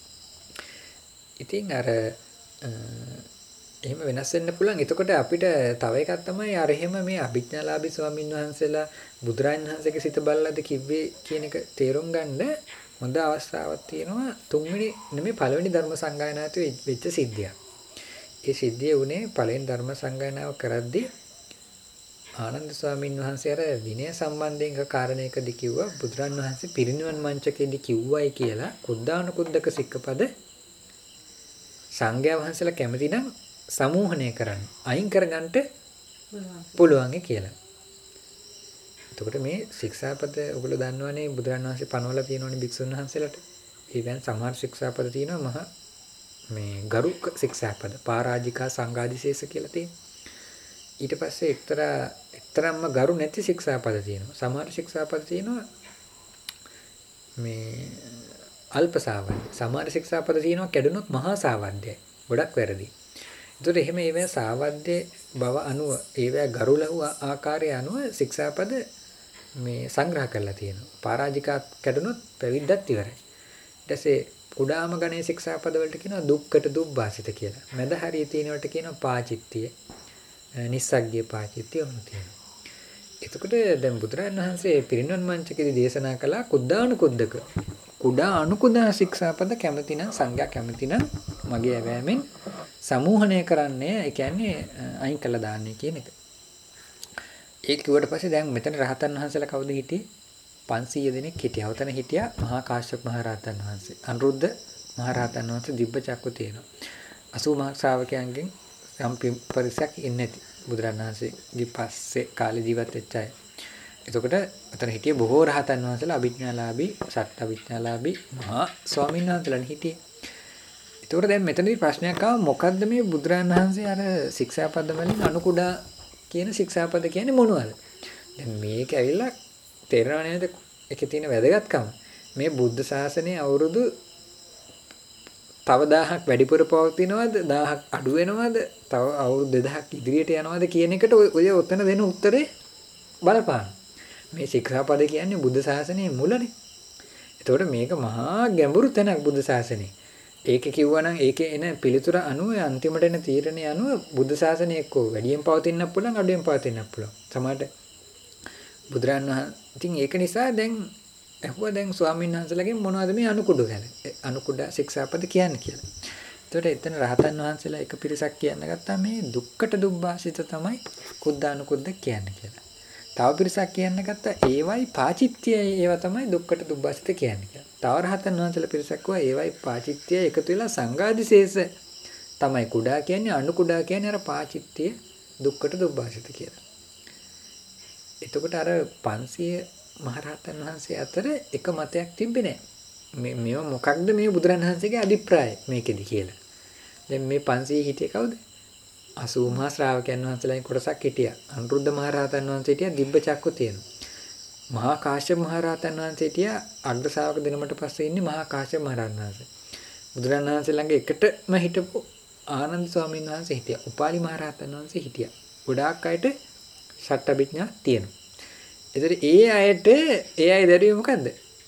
ඉතින් අර එහෙම වෙනස් වෙන්න පුළුවන්. එතකොට අපිට තව එකක් තමයි අර එහෙම මේ අභිඥාලාභී ස්වාමීන් වහන්සේලා බුදුරජාණන් වහන්සේගේ සිත බලලාද කිව්වේ කියන එක තේරුම් ගන්න හොඳ අවස්ථාවක් තියෙනවා. තුන්වෙනි නෙමෙයි පළවෙනි ධර්ම සංගායනාවේ වෙච්ච සිද්ධියක්. ඒ සිද්ධිය උනේ පළවෙනි ධර්ම සංගායනාව කරද්දී ආනන්ද ස්වාමීන් වහන්සේ අර විනය සම්බන්ධයෙන් එක කාරණයකදී කිව්වා බුදුරජාණන් වහන්සේ පිරිනිවන් මංචකයේදී කිව්වයි කියලා කුද්දානුකුද්දක සික්කපද සංඝයා වහන්සේලා කැමති නම් සමූහණය කරන්න අයින් කරගන්න පුළුවන් කියලා. එතකොට මේ ශික්ෂාපද ඔයගොල්ලෝ දන්නවනේ බුදුරජාණන් වහන්සේ පනවලා තියෙනවනේ භික්ෂුන් වහන්සේලාට. ඒ කියන්නේ සමහර ශික්ෂාපද තියෙනවා මහ මේ ගරුක ශික්ෂාපද පරාජිකා සංඝාදිශේෂ කියලා තියෙනවා. ඊට පස්සේ එක්තරා එක්තරම්ම ගරු නැති ශික්ෂාපද තියෙනවා. සමහර ශික්ෂාපද තියෙනවා මේ අල්ප සාවද්‍ය. සමහර ශික්ෂාපද තියෙනවා කැඩුනොත් මහා සාවද්‍යයි. ගොඩක් වැරදි. ඒතකොට එහෙම ඒවැ සාවද්‍ය බව අනුව ඒවැ ගරු ලහුව ආකාරය අනුව ශික්ෂාපද මේ සංග්‍රහ කරලා තියෙනවා. පරාජිකා කැඩුනොත් පැවිද්දත් ඉවරයි. ඊට පස්සේ කුඩාම ගණේ ශික්ෂාපද වලට කියනවා දුක්කට දුබ්බාසිත කියලා. මැද හරිය තියෙනවට කියනවා පාචිත්තිය. නිස්සග්ගිය පාචිත්තිය වුණ තියෙනවා. එතකොට දැන් බුදුරජාණන් වහන්සේ පිරිනිවන් මංචකයේදී දේශනා කළා කුද්දානුකුද්දක. කුඩා අනුකුදා ශික්ෂාපද කැමති නම් සංඝයා කැමති නම් මගේ ඇවෑමෙන් සමූහණය කරන්නේ ඒ කියන්නේ අයින් කළා දාන්නේ කියන එක. ඒක කිව්වට පස්සේ දැන් මෙතන රහතන් වහන්සේලා කවුද හිටියේ? පන්සීය දෙනෙක් හිටියා. උතන හිටියා මහා කාශ්‍යප මහ රහතන් වහන්සේ. අනුරුද්ධ මහ රහතන් වහන්සේ දිබ්බ චක්කු තියෙනවා. අසූ මහ ශ්‍රාවකයන්ගෙන් යම් පරිසක් ඉන්නේ නැති බුදුරජාණන් වහන්සේගේ පස්සේ කාලේ ජීවත් වෙච්ච අය. එතකොට උතන හිටියේ බොහෝ රහතන් වහන්සේලා අභිඥාලාභී, සට්ඨ අභිඥාලාභී මහා ස්වාමීන් වහන්සේලාන් හිටියේ. එතකොට දැන් මෙතනදී ප්‍රශ්නයක් ආවා මොකද්ද මේ බුදුරජාණන් වහන්සේ අර ශික්ෂාපද වලින් අනුකුඩා කියන ශික්ෂාපද කියන්නේ මොනවද? දැන් මේක ඇවිල්ලා තේරෙනව නේද? ඒකේ තියෙන වැදගත්කම. මේ බුද්ධ ශාසනයේ අවුරුදු තව දහයක් වැඩිපුර පවතිනවද? දහයක් අඩු වෙනවද? තව අවුරුදු දෙදහයක් ඉදිරියට යනවද කියන එකට ඔය ඔතන දෙන උත්තරේ බලපාන. මේ ශික්ෂාපද කියන්නේ බුද්ධ ශාසනයේ මුලනේ. එතකොට මේක මහා ගැඹුරු තැනක් බුද්ධ ශාසනයේ. ඒක කිව්වනම් ඒකේ එන පිළිතුර අනුව අන්තිමට එන තීරණය අනුව බුද්ධ ශාසනය එක්කෝ වැඩියෙන් පවතින්නත් පුළුවන් අඩුවෙන් පවතින්නත් පුළුවන්. සමහරට බුදුරන් වහන්සේ ඉතින් ඒක නිසා දැන් ඇහුවා දැන් ස්වාමීන් වහන්සේලාගෙන් මොනවද මේ අනුකුඩු ගැන අනුකුඩ ශික්ෂාපද කියන්නේ කියලා. එතකොට එතන රහතන් වහන්සේලා එක පිරිසක් කියන්න ගත්තා මේ දුක්කට දුබ්බාසිත තමයි කුද්දානුකුද්ද කියන්නේ කියලා. තව පිරිසක් කියන්න ගත්තා ඒවයි පාචිත්‍යයි ඒවා තමයි දුක්කට දුබ්බාසිත කියන්නේ කියලා. තව රහතන් වහන්සේලා පිරිසක් කිව්වා ඒවයි පාචිත්‍යයි එකතු වෙලා සංඝාදිශේෂ තමයි කුඩා කියන්නේ අනුකුඩා කියන්නේ අර පාචිත්‍ය දුක්කට දුබ්බාසිත කියලා. එතකොට අර පන්සිය මහරහතන් වහන්සේ අතර එක මතයක් තිබ්බේ නැහැ. මේ මේව මොකක්ද මේ බුදුරන් වහන්සේගේ අභිප්‍රාය මේකෙදි කියලා. දැන් මේ පන්සිය හිටියේ කවුද? අසූ මහා ශ්‍රාවකයන් වහන්සේලාගෙන් කොටසක් හිටියා. අනුරුද්ධ මහරහතන් වහන්සේ හිටියා දිබ්බ චක්කු තියෙනවා. මහා කාශ්‍යප මහරහතන් වහන්සේ හිටියා අග්‍ර ශ්‍රාවක දෙනමට පස්සේ ඉන්නේ මහා කාශ්‍යප මහරහතන් වහන්සේ. බුදුරන් වහන්සේ ළඟ එකටම හිටපු ආනන්ද ස්වාමීන් වහන්සේ හිටියා. උපාලි මහරහතන් වහන්සේ හිටියා. ගොඩාක් අයට සත්‍යවිඥා තියෙනවා. ඒතර ඒ අයට ඒ අය දරුවේ මොකද්ද?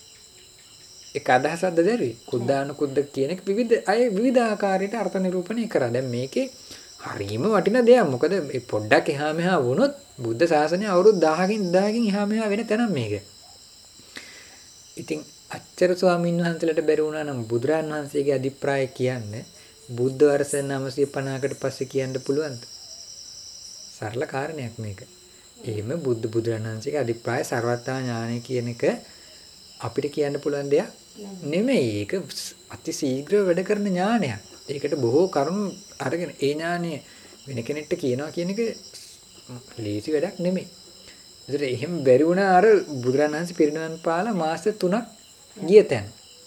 එක අදහසක්ද දරුවේ? කුද්දානුකුද්ද කියන එක විවිධ අය විවිධ ආකාරයට අර්ථ නිරූපණය කරා. දැන් මේකේ හරීම වටින දෙයක්. මොකද මේ පොඩ්ඩක් එහා මෙහා වුණොත් බුද්ධ ශාසනය අවුරුදු දහයකින් දහයකින් එහා මෙහා වෙන තැනක් මේක. ඉතින් අච්චර ස්වාමීන් වහන්සේලාට බැරි වුණා නම් බුදුරන් වහන්සේගේ අභිප්‍රාය කියන්නේ බුද්ධ වර්ෂ නවසිය පනහකට පස්සේ කියන්න පුළුවන්ද? සරල කාරණයක් මේක. එහෙම බුද්ධ බුදුරන් වහන්සේගේ අභිප්‍රාය ਸਰවඥා ඥානය කියන එක අපිට කියන්න පුළුවන් දෙයක් නෙමෙයි. ඒක අති ශීඝ්‍ර වැඩ කරන ඥානයක්. ඒකට බොහෝ කරුණු අරගෙන ඒ ඥානය වෙන කෙනෙක්ට කියනවා කියන එක ලේසි වැඩක් නෙමෙයි. ඒතර එහෙම බැරි වුණා අර බුදුරණන් වහන්සේ පිරිනිවන් පාලා මාස තුනක් ගිය තැන.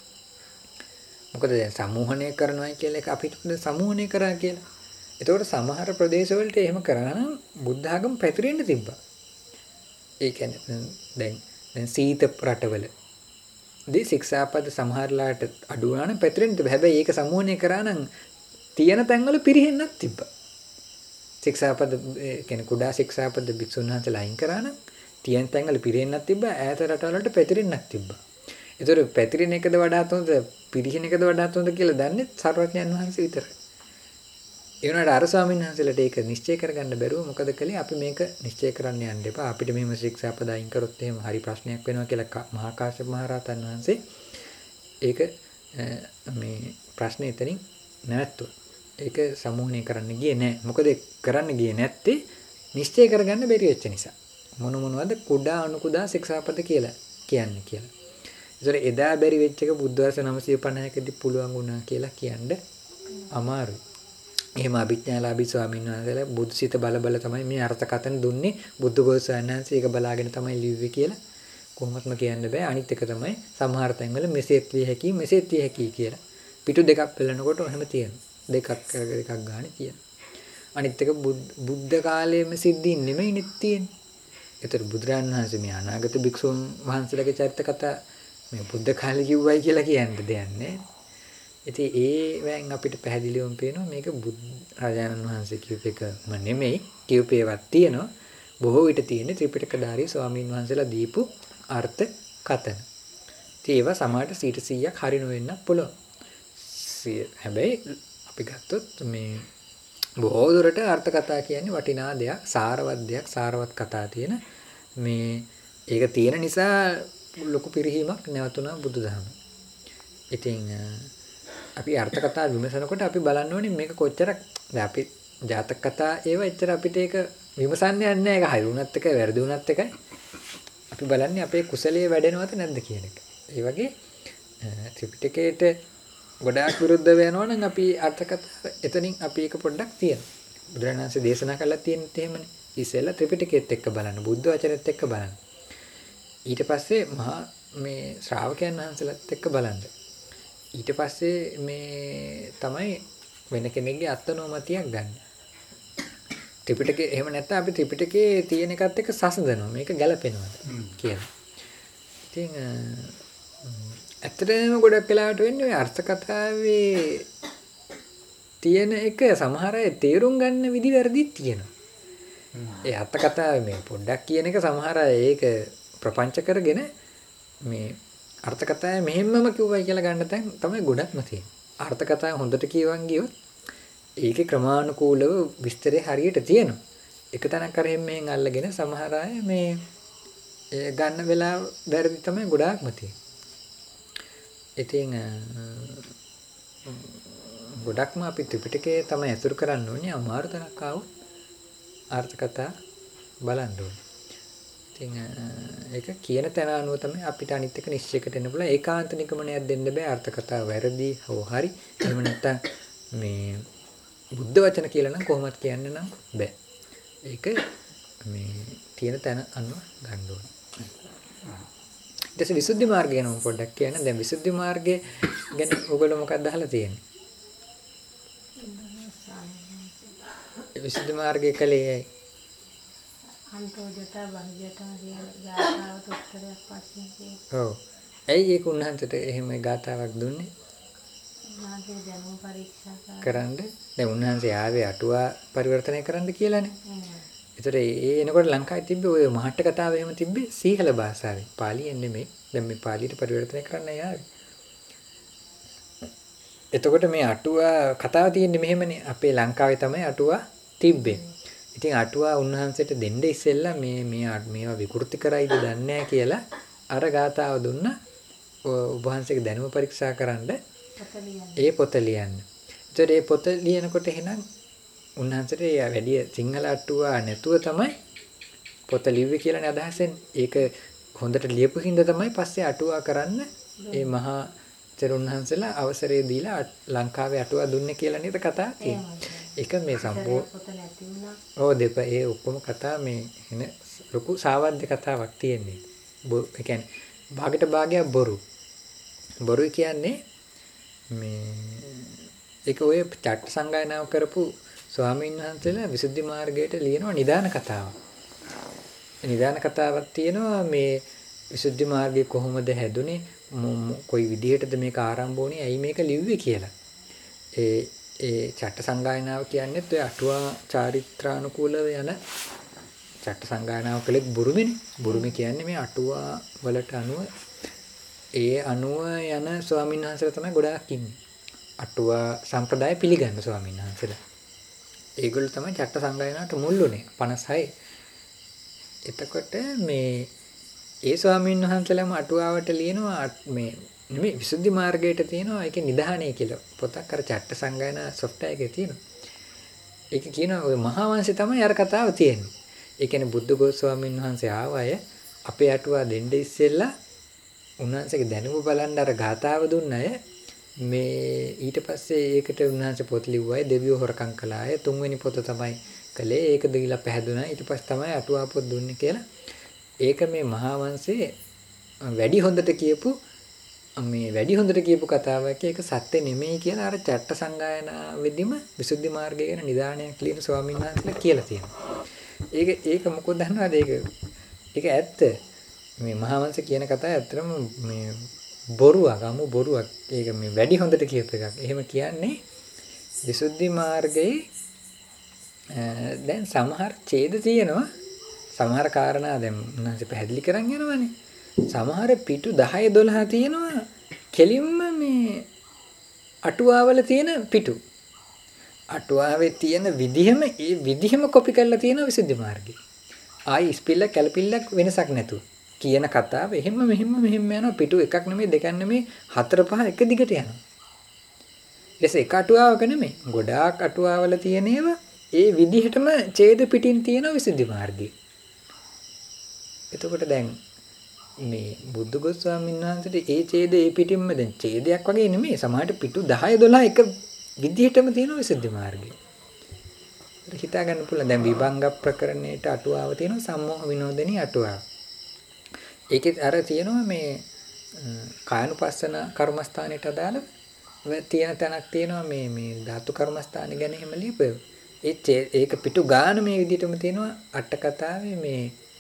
මොකද දැන් සමූහණය කරනවා කියලා එක අපිට සමූහණය කරා කියලා. එතකොට සමහර ප්‍රදේශවලට එහෙම කරා නම් බුද්ධ ආගම පැතිරෙන්න තිබ්බා. ඒ කියන්නේ දැන් දැන් සීත රටවල දී ශික්ෂාපද සමහරලාට අඩු වුණා නම් පැතිරෙන්න තිබ්බා. හැබැයි ඒක සමූහණය කරා නම් තියෙන තැන්වල පිරිහෙන්නත් තිබ්බා. ශික්ෂාපද කියන්නේ කුඩා ශික්ෂාපද භික්ෂුන් වහන්සේලා අයින් කරා නම් තියෙන තැන්වල පිරිහෙන්නත් තිබ්බා. ඈත රටවලට පැතිරෙන්නත් තිබ්බා. ඒතර පැතිරෙන එකද වඩාත් හොඳ පිරිහෙන එකද වඩාත් හොඳ කියලා දන්නේ සර්වඥයන් වහන්සේ විතරයි. ඒ වුණාට අර ස්වාමීන් වහන්සේලාට ඒක නිශ්චය කරගන්න බැරුව මොකද කළේ? අපි මේක නිශ්චය කරන්න යන්න එපා. අපිට මෙහෙම ශික්ෂාපද අයින් කරොත් එහෙම හරි ප්‍රශ්නයක් වෙනවා කියලා මහා කාශ්‍යප මහ රහතන් වහන්සේ ඒක මේ ප්‍රශ්නේ එතනින් නැවැත්තුවා. ඒක සමූහණය කරන්න ගියේ නැහැ. මොකද කරන්න ගියේ නැත්තේ නිශ්චය කරගන්න බැරි වෙච්ච නිසා. මොන මොනවද කුඩා අණු කුඩා ශික්ෂාපද කියලා කියන්නේ කියලා. ඒතර එදා බැරි වෙච්ච එක බුද්ධ වර්ෂ නවසිය පනහකදී පුළුවන් වුණා කියලා කියන්න අමාරුයි. එහෙම අභිඥාලාභී ස්වාමීන් වහන්සේලා බුද්ධසිත බල බල තමයි මේ අර්ථකථන දුන්නේ. බුද්ධඝෝෂ සයන්හන්සේ ඒක බලාගෙන තමයි ලිව්වේ කියලා කොහොමත්ම කියන්න බෑ. අනිත් එක තමයි සමහර තැන්වල මෙසේත් විය හැකි මෙසේත් විය හැකි කියලා. පිටු දෙකක් පෙළනකොට එහෙම තියෙනවා. දෙකක් කරගෙන එකක් ගන්න තියෙනවා. අනිත් එක බුද්ධ කාලයේම සිද්ධීන් නෙමෙයිනේ තියෙන්නේ. ඒතර බුදුරජාණන් වහන්සේ මේ අනාගත භික්ෂුන් වහන්සේලාගේ චරිත කතා මේ බුද්ධ කාලේ කිව්වයි කියලා කියන්න දෙයක් නැහැ. ඉතින් ඒ වෙන් අපිට පැහැදිලිවම පේනවා මේක බුදු රජාණන් වහන්සේ කියූප එකම නෙමෙයි කියූපේවත් තියෙනවා. බොහෝ විට තියෙන්නේ ත්‍රිපිටකධාරී ස්වාමීන් වහන්සේලා දීපු අර්ථ කතන. ඉතින් ඒවා සමහරට සීට සීයක් හරි නොවෙන්න පුළුවන්. හැබැයි අපි ගත්තොත් මේ බොහෝ දුරට අර්ථ කතා කියන්නේ වටිනා දෙයක්, සාරවත් දෙයක්, සාරවත් කතා තියෙන මේ ඒක තියෙන නිසා ලොකු පිරිහීමක් නැවතුණා බුදුදහම. ඉතින් අපි අර්ථ කතා විමසනකොට අපි බලන්න ඕනේ මේක කොච්චරක් දැන් අපි ජාතක කතා ඒවා එච්චර අපිට ඒක විමසන්න යන්නේ නැහැ. ඒක හරි වුණත් එකයි වැරදි වුණත් එකයි. අපි බලන්නේ අපේ කුසලයේ වැඩෙනවද නැද්ද කියන එක. ඒ වගේ ත්‍රිපිටකයට ගොඩාක් විරුද්ධ වෙනවා නම් අපි අර්ථ කතා එතනින් අපි ඒක පොඩ්ඩක් තියනවා. බුදුරජාණන් වහන්සේ දේශනා කළා තියෙන්නේ එහෙමනේ. ඉස්සෙල්ලා ත්‍රිපිටකයේත් එක්ක බලන්න, බුද්ධ වචනේත් එක්ක බලන්න. ඊට පස්සේ මහා මේ ශ්‍රාවකයන් වහන්සේලාත් එක්ක බලන්න. ඊට පස්සේ මේ තමයි වෙන කෙනෙක්ගේ අත්නෝමතියක් ගන්න. ත්‍රිපිටකේ එහෙම නැත්නම් අපි ත්‍රිපිටකේ තියෙන එකත් එක්ක සසඳනවා. මේක ගැලපෙනවද කියලා. ඉතින් ඇත්තටම ගොඩක් වෙලාවට වෙන්නේ ඔය අර්ථ කතාවේ තියෙන එක සමහර අය තේරුම් ගන්න විදි වැරදිත් තියෙනවා. ඒ අර්ථ කතාවේ මේ පොඩ්ඩක් කියන එක සමහර අය ඒක ප්‍රපංච කරගෙන මේ අර්ථ කතාවේ මෙහෙම්මම කිව්වයි කියලා ගන්න තැන් තමයි ගොඩක්ම තියෙන්නේ. අර්ථ කතාව හොඳට කියවන් ගියොත් ඒකේ ක්‍රමානුකූලව විස්තරය හරියට තියෙනවා. එක තැනක් කරෙන් මෙහෙන් අල්ලගෙන සමහර අය මේ ගන්න වෙලාව වැරදි තමයි ගොඩාක්ම තියෙන්නේ. ඉතින් ගොඩක්ම අපි ත්‍රිපිටකයේ තමයි අසුර කරන්න ඕනේ. අමාරු තැනක් ආවොත් අර්ථ කතා බලන්න ඕනේ. ඉතින් ඒක කියන තැන අනුව තමයි අපිට අනිත් එක නිශ්චයකට එන්න පුළුවන්. ඒකාන්ත නිගමනයක් දෙන්න බෑ අර්ථ කතාව වැරදි හෝ හරි. එහෙම නැත්නම් මේ බුද්ධ වචන කියලා නම් කොහොමද කියන්න නම් බෑ. ඒක මේ තියෙන තැන අනුව ගන්න ඕනේ. ඊට පස්සේ විසුද්ධි මාර්ගය ගැන පොඩ්ඩක් කියන්න. දැන් විසුද්ධි මාර්ගය ගැන ඔයගොල්ලෝ මොකක්ද අහලා තියෙන්නේ? විසුද්ධි මාර්ගය කලේ අන්තෝජත බහිජත ගාථාවට උත්තරයක් වශයෙන් කියනවා. ඔව්. ඇයි ඒක උන්වහන්සේට එහෙම ගාථාවක් දුන්නේ? උන්වහන්සේ දැනුම් පරීක්ෂා කරන්න. දැන් උන්වහන්සේ ආවේ අටුවා පරිවර්තනය කරන්න කියලානේ. ඒතර ඒ එනකොට ලංකාවේ තිබ්බේ ඔය මහට්ට කතාව එහෙම තිබ්බේ සීහල භාෂාවෙන්. පාලියෙන් නෙමෙයි. දැන් මේ පාලියට පරිවර්තනය කරන්න යාවේ. එතකොට මේ අටුවා කතාව තියෙන්නේ මෙහෙමනේ. අපේ ලංකාවේ තමයි අටුවා තිබ්බේ. ඉතින් අටුවා උන්වහන්සේට දෙන්න ඉස්සෙල්ලා මේ මේ මේවා විකෘති කරයිද දන්නේ නැහැ කියලා අර ගාතාව දුන්නා. ඔබ වහන්සේගේ දැනුම පරීක්ෂා කරන්න ඒ පොත ලියන්න. ඒතර ඒ පොත ලියනකොට එහෙනම් උන්වහන්සේට වැඩි සිංහල අටුවා නැතුව තමයි පොත ලිව්වේ කියලානේ අදහසෙන්. ඒක හොඳට ලියපු හින්දා තමයි පස්සේ අටුවා කරන්න ඒ මහා තෙරුණහන්සලා අවසරය දීලා ලංකාවේ අටුවා දුන්නේ කියලා නේද කතා තියෙන්නේ. ඒක මේ සම්පූර්ණ ඔව් දෙප ඒ ඔක්කොම කතා මේ එන ලොකු සාවද්‍ය කතාවක් තියෙන්නේ. ඒ කියන්නේ භාගයට භාගයක් බොරු. බොරු කියන්නේ මේ ඒක ඔය චට්ට සංගායනාව කරපු ස්වාමීන් වහන්සේලා විසුද්ධි මාර්ගයට ලියනවා නිදාන කතාවක්. නිදාන කතාවක් තියෙනවා මේ විසුද්ධි මාර්ගය කොහොමද හැදුනේ කොයි විදිහටද මේක ආරම්භ වුණේ ඇයි මේක ලිව්වේ කියලා. ඒ ඒ චට්ට සංගායනාව කියන්නේත් ඔය අටුවා චාරිත්‍රානුකූලව යන චට්ට සංගායනාව කළේ බුරුමේනේ. බුරුමේ කියන්නේ මේ අටුවා වලට අනුව ඒ අනුව යන ස්වාමීන් වහන්සේලා තමයි ගොඩාක් ඉන්නේ. අටුවා සම්ප්‍රදාය පිළිගන්න ස්වාමීන් වහන්සේලා. ඒගොල්ලෝ තමයි චට්ට සංගායනාවට මුල්ුනේ පනස් හය. එතකොට මේ ඒ ස්වාමීන් වහන්සේලාම අටුවාවට ලියනවා මේ නෙමෙයි විසුද්ධි මාර්ගයට තියෙනවා ඒකේ නිදහණේ කියලා පොතක් අර චට්ට සංගායනා සොෆ්ට්වෙයාර් එකේ තියෙනවා. ඒක කියනවා ඔය මහා වංශේ තමයි අර කතාව තියෙන්නේ. ඒ කියන්නේ බුද්ධඝෝෂ ස්වාමීන් වහන්සේ ආවය අපේ අටුවා දෙන්න ඉස්සෙල්ලා උන්වහන්සේගේ දැනුම බලන්න අර ගාතාව දුන්න අය මේ ඊට පස්සේ ඒකට උන්වහන්සේ පොත් ලිව්වයි දෙවියෝ හොරකම් කළාය තුන්වෙනි පොත තමයි කළේ ඒක දීලා පැහැදුනා ඊට පස්සේ තමයි අටුවා පොත් දුන්නේ කියලා. ඒක මේ මහා වංශේ වැඩි හොඳට කියපු මේ වැඩි හොඳට කියපු කතාවක්. ඒක සත්‍ය නෙමෙයි කියලා අර චට්ට සංගායනාවෙදිම විසුද්ධි මාර්ගය ගැන නිදාණයක් ලියන ස්වාමීන් වහන්සේලා කියලා තියෙනවා. ඒක ඒක මොකද දන්නවද? ඒක ඒක ඇත්ත. මේ මහා වංශ කියන කතාව ඇත්තටම මේ බොරුවක්, අමු බොරුවක්. ඒක මේ වැඩි හොඳට කියපු එකක්. එහෙම කියන්නේ විසුද්ධි මාර්ගයේ දැන් සමහර ඡේද තියෙනවා. සමහර කාරණා දැන් උන්වහන්සේ පැහැදිලි කරන් යනවානේ. සමහර පිටු දහය දොළහ තියෙනවා කෙලින්ම මේ අටුවාවල තියෙන පිටු. අටුවාවේ තියෙන විදිහම ඒ විදිහම කොපි කරලා තියෙනවා විසුද්ධි මාර්ගේ. ආයි ස්පෙල්ල කැලපිල්ලක් වෙනසක් නැතුව. කියන කතාව එහෙම මෙහෙම මෙහෙම යනවා පිටු එකක් නෙමෙයි දෙකක් නෙමෙයි හතර පහ එක දිගට යනවා. ඊට පස්සේ එක අටුවාවක නෙමෙයි ගොඩාක් අටුවාවල තියෙන ඒවා ඒ විදිහටම ඡේද පිටින් තියෙන විසුද්ධි මාර්ගේ. එතකොට දැන් මේ බුද්ධඝෝෂ ස්වාමීන් වහන්සේට ඒ ඡේද ඒ පිටින්ම දැන් ඡේදයක් වගේ නෙමෙයි සමහරට පිටු දහය දොළහ එක විදිහටම තියෙන විසුද්ධි මාර්ගේ. ඒක හිතා ගන්න පුළුවන් දැන් විභංග ප්‍රකරණයට අටුවාව තියෙනවා සම්මෝහ විනෝදනී අටුවාව. ඒකේ අර තියෙනවා මේ කායනුපස්සන කර්මස්ථානයට අදාළ තියෙන තැනක් තියෙනවා මේ මේ ධාතු කර්මස්ථාන ගැන එහෙම ලියපෙව. ඒ ඒක පිටු ගාන මේ විදිහටම තියෙනවා අට කතාවේ මේ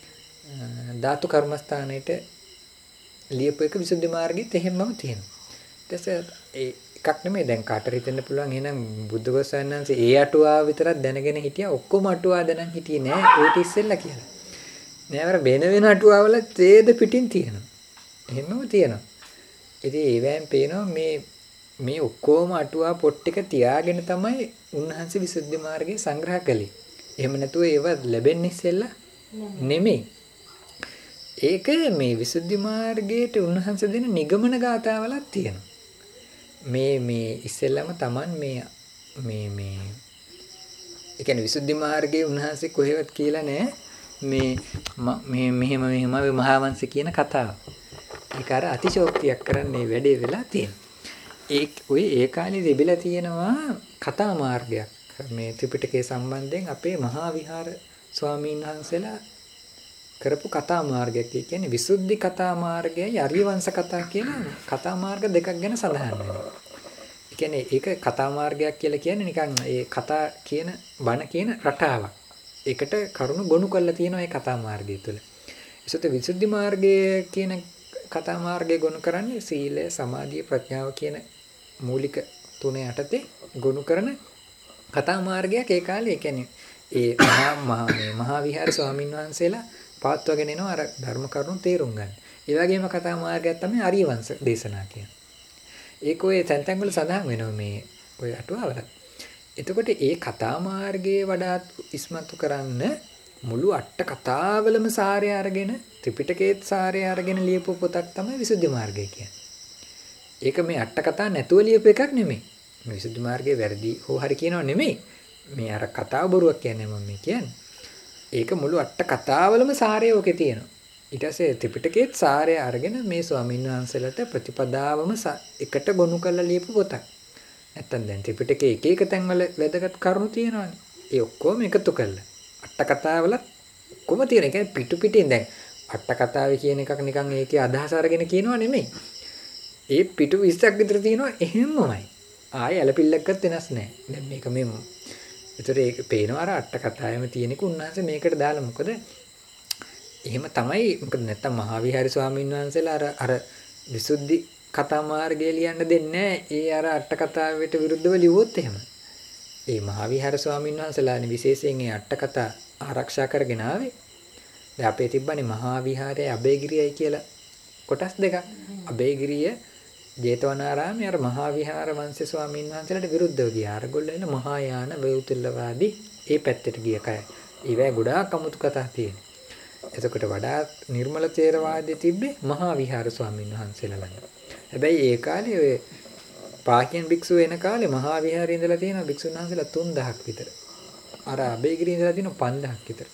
ධාතු කර්මස්ථානයට ලියපු එක විසුද්ධි මාර්ගෙත් එහෙමම තියෙනවා. ඊට පස්සේ ඒ එකක් නෙමෙයි දැන් කාටට හිතෙන්න පුළුවන් එහෙනම් බුද්ධඝෝෂ සයන්හන්සේ ඒ අටුවාව විතරක් දැනගෙන හිටියා ඔක්කොම අටුවා දැනන් හිටියේ නෑ ඒට ඉස්සෙල්ලා කියලා. නෑවර වෙන වෙන අටුවාවල ඡේද පිටින් තියෙනවා. එහෙමම තියෙනවා. ඉතින් ඒවෙන් පේනවා මේ මේ ඔක්කොම අටුවා පොත් ටික තියාගෙන තමයි උන්වහන්සේ විසුද්ධි මාර්ගය සංග්‍රහ කළේ. එහෙම නැතුව ඒව ලැබෙන්නේ ඉස්සෙල්ලා නෙමෙයි. ඒක මේ විසුද්ධි මාර්ගයට උන්වහන්සේ දෙන නිගමන ගාථාවලක් තියෙනවා. මේ මේ ඉස්සෙල්ලාම Taman මේ මේ මේ ඒ කියන්නේ විසුද්ධි මාර්ගයේ උන්වහන්සේ කොහෙවත් කියලා නැහැ. මේ මේ මෙහෙම මෙහෙම මහා වංශ කියන කතාව. ඒක අර අතිශෝක්තියක් කරන්නේ වැඩේ වෙලා තියෙනවා. ඒ ඔය ඒ කාලේ තිබිලා තියෙනවා කතා මාර්ගයක්. මේ ත්‍රිපිටකයේ සම්බන්ධයෙන් අපේ මහා විහාර ස්වාමීන් වහන්සේලා කරපු කතා මාර්ගයක්. ඒ කියන්නේ විසුද්ධි කතා මාර්ගයයි අරියවංශ කතා කියලා කතා මාර්ග දෙකක් ගැන සඳහන් වෙනවා. ඒ කියන්නේ ඒක කතා මාර්ගයක් කියලා කියන්නේ නිකන් ඒ කතා කියන බණ කියන රටාවක්. ඒකට කරුණු ගොනු කරලා තියෙනවා මේ කතා මාර්ගය තුළ. ඒසත් විසුද්ධි මාර්ගය කියන කතා මාර්ගය ගොනු කරන්නේ සීලය, සමාධිය, ප්‍රඥාව කියන මූලික තුන යටතේ ගොනු කරන කතා මාර්ගයක් ඒ කාලේ. ඒ කියන්නේ ඒ මහා මහා විහාර ස්වාමීන් වහන්සේලා පාත්වගෙන එනවා අර ධර්ම කරුණු තේරුම් ගන්න. ඒ වගේම කතා මාර්ගයක් තමයි අරියවංශ දේශනා කියන්නේ. ඒක ඔය තැන් තැන් වල සඳහන් වෙනවා මේ ඔය අටුවාවල. එතකොට ඒ කතා මාර්ගයේ වඩාත් ඉස්මතු කරන්න මුළු අට කතාවලම සාරය අරගෙන ත්‍රිපිටකයේත් සාරය අරගෙන ලියපු පොතක් තමයි විසුද්ධි මාර්ගය කියන්නේ. ඒක මේ අට කතා නැතුව ලියපු එකක් නෙමෙයි. මේ විසුද්ධි මාර්ගයේ වැරදි හෝ හරි කියනව නෙමෙයි. මේ අර කතාව බොරුවක් කියන්නේ මම මේ කියන්නේ. ඒක මුළු අට කතාවලම සාරය ඔකේ තියෙනවා. ඊට පස්සේ ත්‍රිපිටකයේත් සාරය අරගෙන මේ ස්වාමීන් වහන්සේලාට ප්‍රතිපදාවම එකට ගොනු කරලා ලියපු පොතක්. නැත්තම් දැන් ත්‍රිපිටකයේ එක එක තැන්වල වැදගත් කරුණු තියෙනවානේ. ඒ ඔක්කොම එකතු කරලා අට කතාවල කොහොම තියෙන? ඒ කියන්නේ පිටු පිටින් දැන් අට කතාවේ කියන එකක් නිකන් ඒකේ අදහස අරගෙන කියනවා නෙමෙයි. ඒ පිටු විස්සක් විතර තියෙනවා එහෙම්මමයි. ආයෙ ඇලපිල්ලක්වත් වෙනස් නැහැ. දැන් මේක මේ ඒතර ඒක පේනවා අර අට කතාවෙම තියෙනක උන්වහන්සේ මේකට දාලා මොකද එහෙම තමයි මොකද නැත්තම් මහා විහාරි ස්වාමීන් වහන්සේලා අර අර විසුද්ධි කතා මාර්ගය ලියන්න දෙන්නේ ඒ අර අට කතාවට විරුද්ධව ලිව්වොත් එහෙම. ඒ මහා විහාර ස්වාමීන් වහන්සේලානේ විශේෂයෙන් ඒ අට කතා ආරක්ෂා කරගෙන ආවේ. දැන් අපේ තිබ්බනේ මහා විහාරයේ අබේගිරියයි කියලා කොටස් දෙකක්. අබේගිරිය ජේතවනාරාමයේ අර මහා විහාර වංශ ස්වාමීන් වහන්සේලාට විරුද්ධව ගියා. අරගොල්ලෝ එන මහායාන බෞද්ධවාදී ඒ පැත්තට ගිය කය. ඒවැ ගොඩාක් අමුතු කතා තියෙනවා. එතකොට වඩාත් නිර්මල තේරවාදයේ තිබ්බේ මහා විහාර ස්වාමීන් වහන්සේලා ළඟ. හැබැයි ඒ කාලේ ඔය පාකියන් භික්ෂුව එන කාලේ මහා විහාරයේ ඉඳලා තියෙන භික්ෂුන් වහන්සේලා තුන් දහසක් විතර. අර අබේගිරියේ ඉඳලා තියෙන පන්දහක් විතර.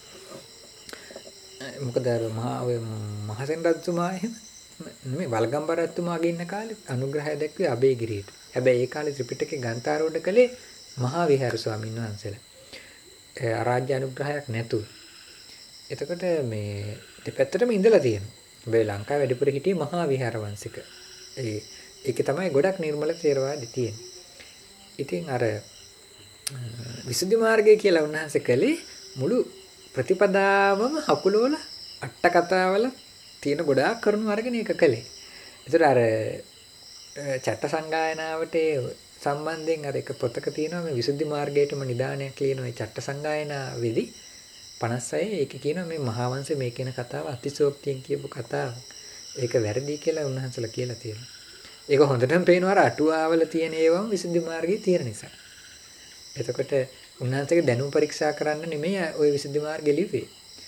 මොකද අර මහා ඔය මහසෙන් රජතුමා එහෙම මේ වල්ගම්බා රජතුමාගේ ඉන්න කාලේ අනුග්‍රහය දැක්වේ අබේගිරියට. හැබැයි ඒ කාලේ ත්‍රිපිටකේ ග්‍රන්ථාරෝඪ කළේ මහා විහාර ස්වාමීන් වහන්සේලා. ඒ අරාජ්‍ය අනුග්‍රහයක් නැතුව. එතකොට මේ දෙපැත්තටම ඉඳලා තියෙනවා. හැබැයි ලංකාවේ වැඩිපුර හිටියේ මහා විහාර වංශික. ඒ ඒකේ තමයි ගොඩක් නිර්මල තේරවාදී තියෙන්නේ. ඉතින් අර විසුද්ධි මාර්ගය කියලා උන්වහන්සේ කළේ මුළු ප්‍රතිපදාවම හකුලවල අට කතාවල තියෙන ගොඩාක් කරුණු අරගෙන ඒක කළේ. ඒතර අර චට්ට සංගායනාවට සම්බන්ධයෙන් අර එක පොතක තියෙනවා මේ විසුද්ධි මාර්ගයටම නිදානයක් කියන ওই චට්ට සංගායනාවේදී පනස් හය ඒක කියනවා මේ මහා වංශයේ මේ කියන කතාව අතිශෝක්තියෙන් කියපු කතාව. ඒක වැරදි කියලා උන්වහන්සේලා කියලා තියෙනවා. ඒක හොඳටම පේනවා අර අටුවාවල තියෙන ඒවම විසුද්ධි මාර්ගයේ තියෙන නිසා. එතකොට උන්වහන්සේගේ දැනුම පරීක්ෂා කරන්න නෙමෙයි ওই විසුද්ධි මාර්ගය ලිව්වේ.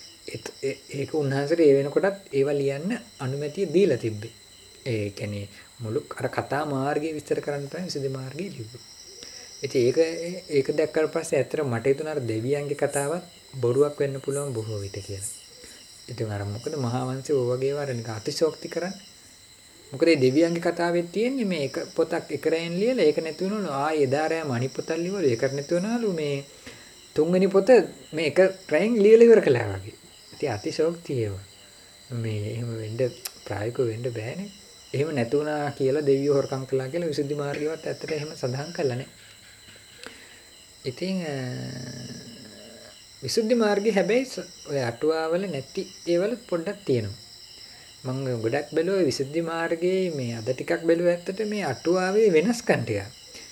ඒක උන්වහන්සේට ඒ වෙනකොටත් ඒවා ලියන්න අනුමැතිය දීලා තිබ්බේ. ඒ කියන්නේ මුළු අර කතා මාර්ගය විස්තර කරන්න තමයි විසුද්ධි මාර්ගය ලිව්වේ. ඉතින් ඒක ඒක දැක්කට පස්සේ ඇත්තට මට හිතුණා අර දෙවියන්ගේ කතාවත් බොරුවක් වෙන්න පුළුවන් බොහෝ විට කියලා. ඉතින් අර මොකද මහා වංශයේ ඔය වගේ වර නික අතිශෝක්ති කරන්නේ. මොකද මේ දෙවියන්ගේ කතාවේ තියෙන්නේ මේ එක පොතක් එක රැයෙන් ලියලා ඒක නැති වෙනවලු ආයෙ එදා රැයම අනිත් පොතක් ලියවලු ඒකට නැති වෙනවලු මේ තුන්වෙනි පොත මේ එක රැයෙන් ලියලා ඉවර කළා වගේ. ඉතින් අතිශෝක්තිය ඒවා. මේ එහෙම වෙන්න ප්‍රායෝගිකව වෙන්න බෑනේ. එහෙම නැතුණා කියලා දෙවියෝ හොරකම් කළා කියලා විසුද්ධි මාර්ගයවත් ඇත්තට එහෙම සඳහන් කළා නේ. ඉතින් විසුද්ධි මාර්ගය හැබැයි ඔය අටුවාවල නැති ඒවල පොඩ්ඩක් තියෙනවා. මම ගොඩක් බැලුවා විසුද්ධි මාර්ගයේ මේ අද ටිකක් බැලුවා ඇත්තට මේ අටුවාවේ වෙනස්කම් ටික.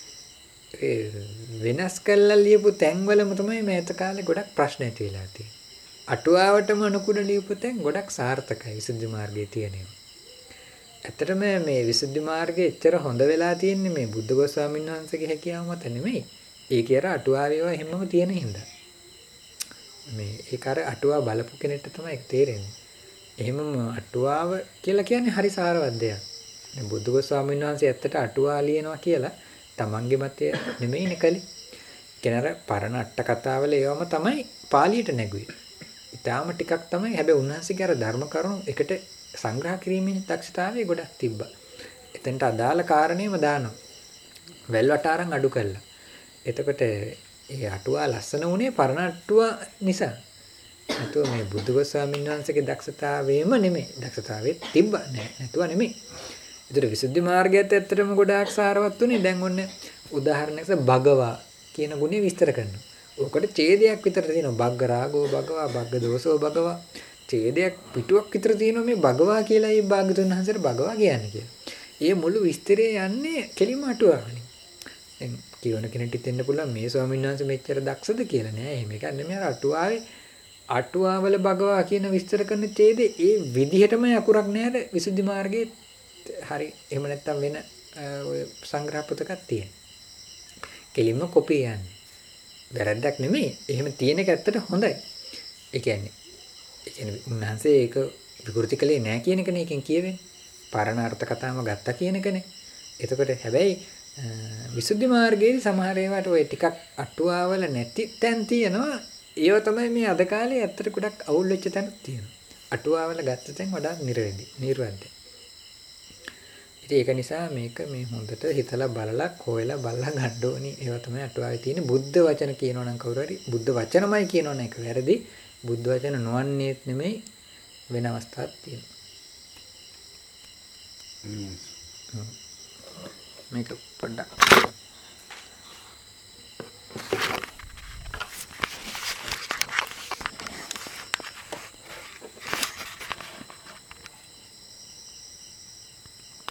ඒ වෙනස් කළා ලියපු තැන්වලම තමයි මේ අත කාලේ ගොඩක් ප්‍රශ්න ඇති වෙලා තියෙන්නේ. අටුවාවටම අනුකූල ලියපු තැන් ගොඩක් සාර්ථකයි විසුද්ධි මාර්ගයේ තියෙනවා. ඇත්තටම මේ විසුද්ධි මාර්ගයේ එච්චර හොඳ වෙලා තියෙන්නේ මේ බුද්ධඝෝෂ ස්වාමීන් වහන්සේගේ හැකියාව මත නෙමෙයි. ඒකේ අර අටුවාවේ ඒවා හැමම තියෙන හින්දා. මේ ඒක අර අටුවා බලපු කෙනෙක්ට තමයි තේරෙන්නේ. එහෙමම අටුවාව කියලා කියන්නේ හරි සාරවත් දෙයක්. දැන් බුද්ධඝෝෂ ස්වාමීන් වහන්සේ ඇත්තට අටුවා ලියනවා කියලා තමන්ගේ මතය නෙමෙයිනේ කලේ. කෙනර පරණ අට කතාවල ඒවම තමයි පාලියට නැගුවේ. ඊටාම ටිකක් තමයි හැබැයි උන්වහන්සේගේ අර ධර්ම කරුණු එකට සංග්‍රහ කිරීමේ දක්ෂතාවය ගොඩක් තිබ්බා. එතනට අදාළ කාරණේම දානවා. වැල් වටාරම් අඩු කළා. එතකොට ඒ අටුවා ලස්සන උනේ පරණ අටුවා නිසා. නැතුව මේ බුදුගොස් ස්වාමීන් වහන්සේගේ දක්ෂතාවයම නෙමෙයි. දක්ෂතාවයේ තිබ්බා නෑ. නැතුව නෙමෙයි. ඒතර විසුද්ධි මාර්ගයත් ඇත්තටම ගොඩාක් සාරවත් උනේ. දැන් ඔන්න උදාහරණයක් භගවා කියන ගුණය විස්තර කරනවා. ඕකට ඡේදයක් විතර තියෙනවා. භග්ග රාගෝ භගවා, භග්ග දෝෂෝ භගවා. ඡේදයක් පිටුවක් විතර තියෙනවා මේ භගවා කියලා ඒ භාග්‍යතුන් වහන්සේට භගවා කියන්නේ කියලා. ඒ මුළු විස්තරය යන්නේ කෙලිම අටුවාවලින්. දැන් කියවන කෙනෙක්ට හිතෙන්න පුළුවන් මේ ස්වාමීන් වහන්සේ මෙච්චර දක්ෂද කියලා නෑ. එහෙම එකක් නෙමෙයි. අර අටුවාවේ අටුවාවල භගවා කියන විස්තර කරන ඡේදේ ඒ විදිහටම අකුරක් නෑද විසුද්ධි මාර්ගයේ හරි එහෙම නැත්තම් වෙන ඔය සංග්‍රහ පොතකක් තියෙන. කෙලින්ම කොපි යන්නේ. වැරද්දක් නෙමෙයි. එහෙම තියෙන එක ඇත්තට හොඳයි. ඒ කියන්නේ ඒ කියන්නේ උන්වහන්සේ ඒක විකෘති කළේ නෑ කියන එකනේ එකෙන් කියවෙන්නේ. පරණ අර්ථ කතාවම ගත්තා කියන එකනේ. එතකොට හැබැයි විසුද්ධි මාර්ගයේ සමහර ඒවාට ඔය ටිකක් අටුවාවල නැති තැන් තියෙනවා. ඒව තමයි මේ අද කාලේ ඇත්තට ගොඩක් අවුල් වෙච්ච තැන් තියෙනවා. අටුවාවල ගත්ත තැන් වඩා නිර්වැදි නිර්වැද්ද. ඉතින් ඒක නිසා මේක මේ හොඳට හිතලා බලලා හොයලා බලලා ගන්න ඕනි. ඒවා තමයි අටුවාවේ තියෙන බුද්ධ වචන කියනවා නම් කවුරු හරි බුද්ධ වචනමයි කියනවා නම් ඒක වැරදි. බුද්ධ වචන නොවන්නේත් නෙමෙයි වෙන අවස්ථාවක් තියෙනවා. Mm. මේක පොඩ්ඩක්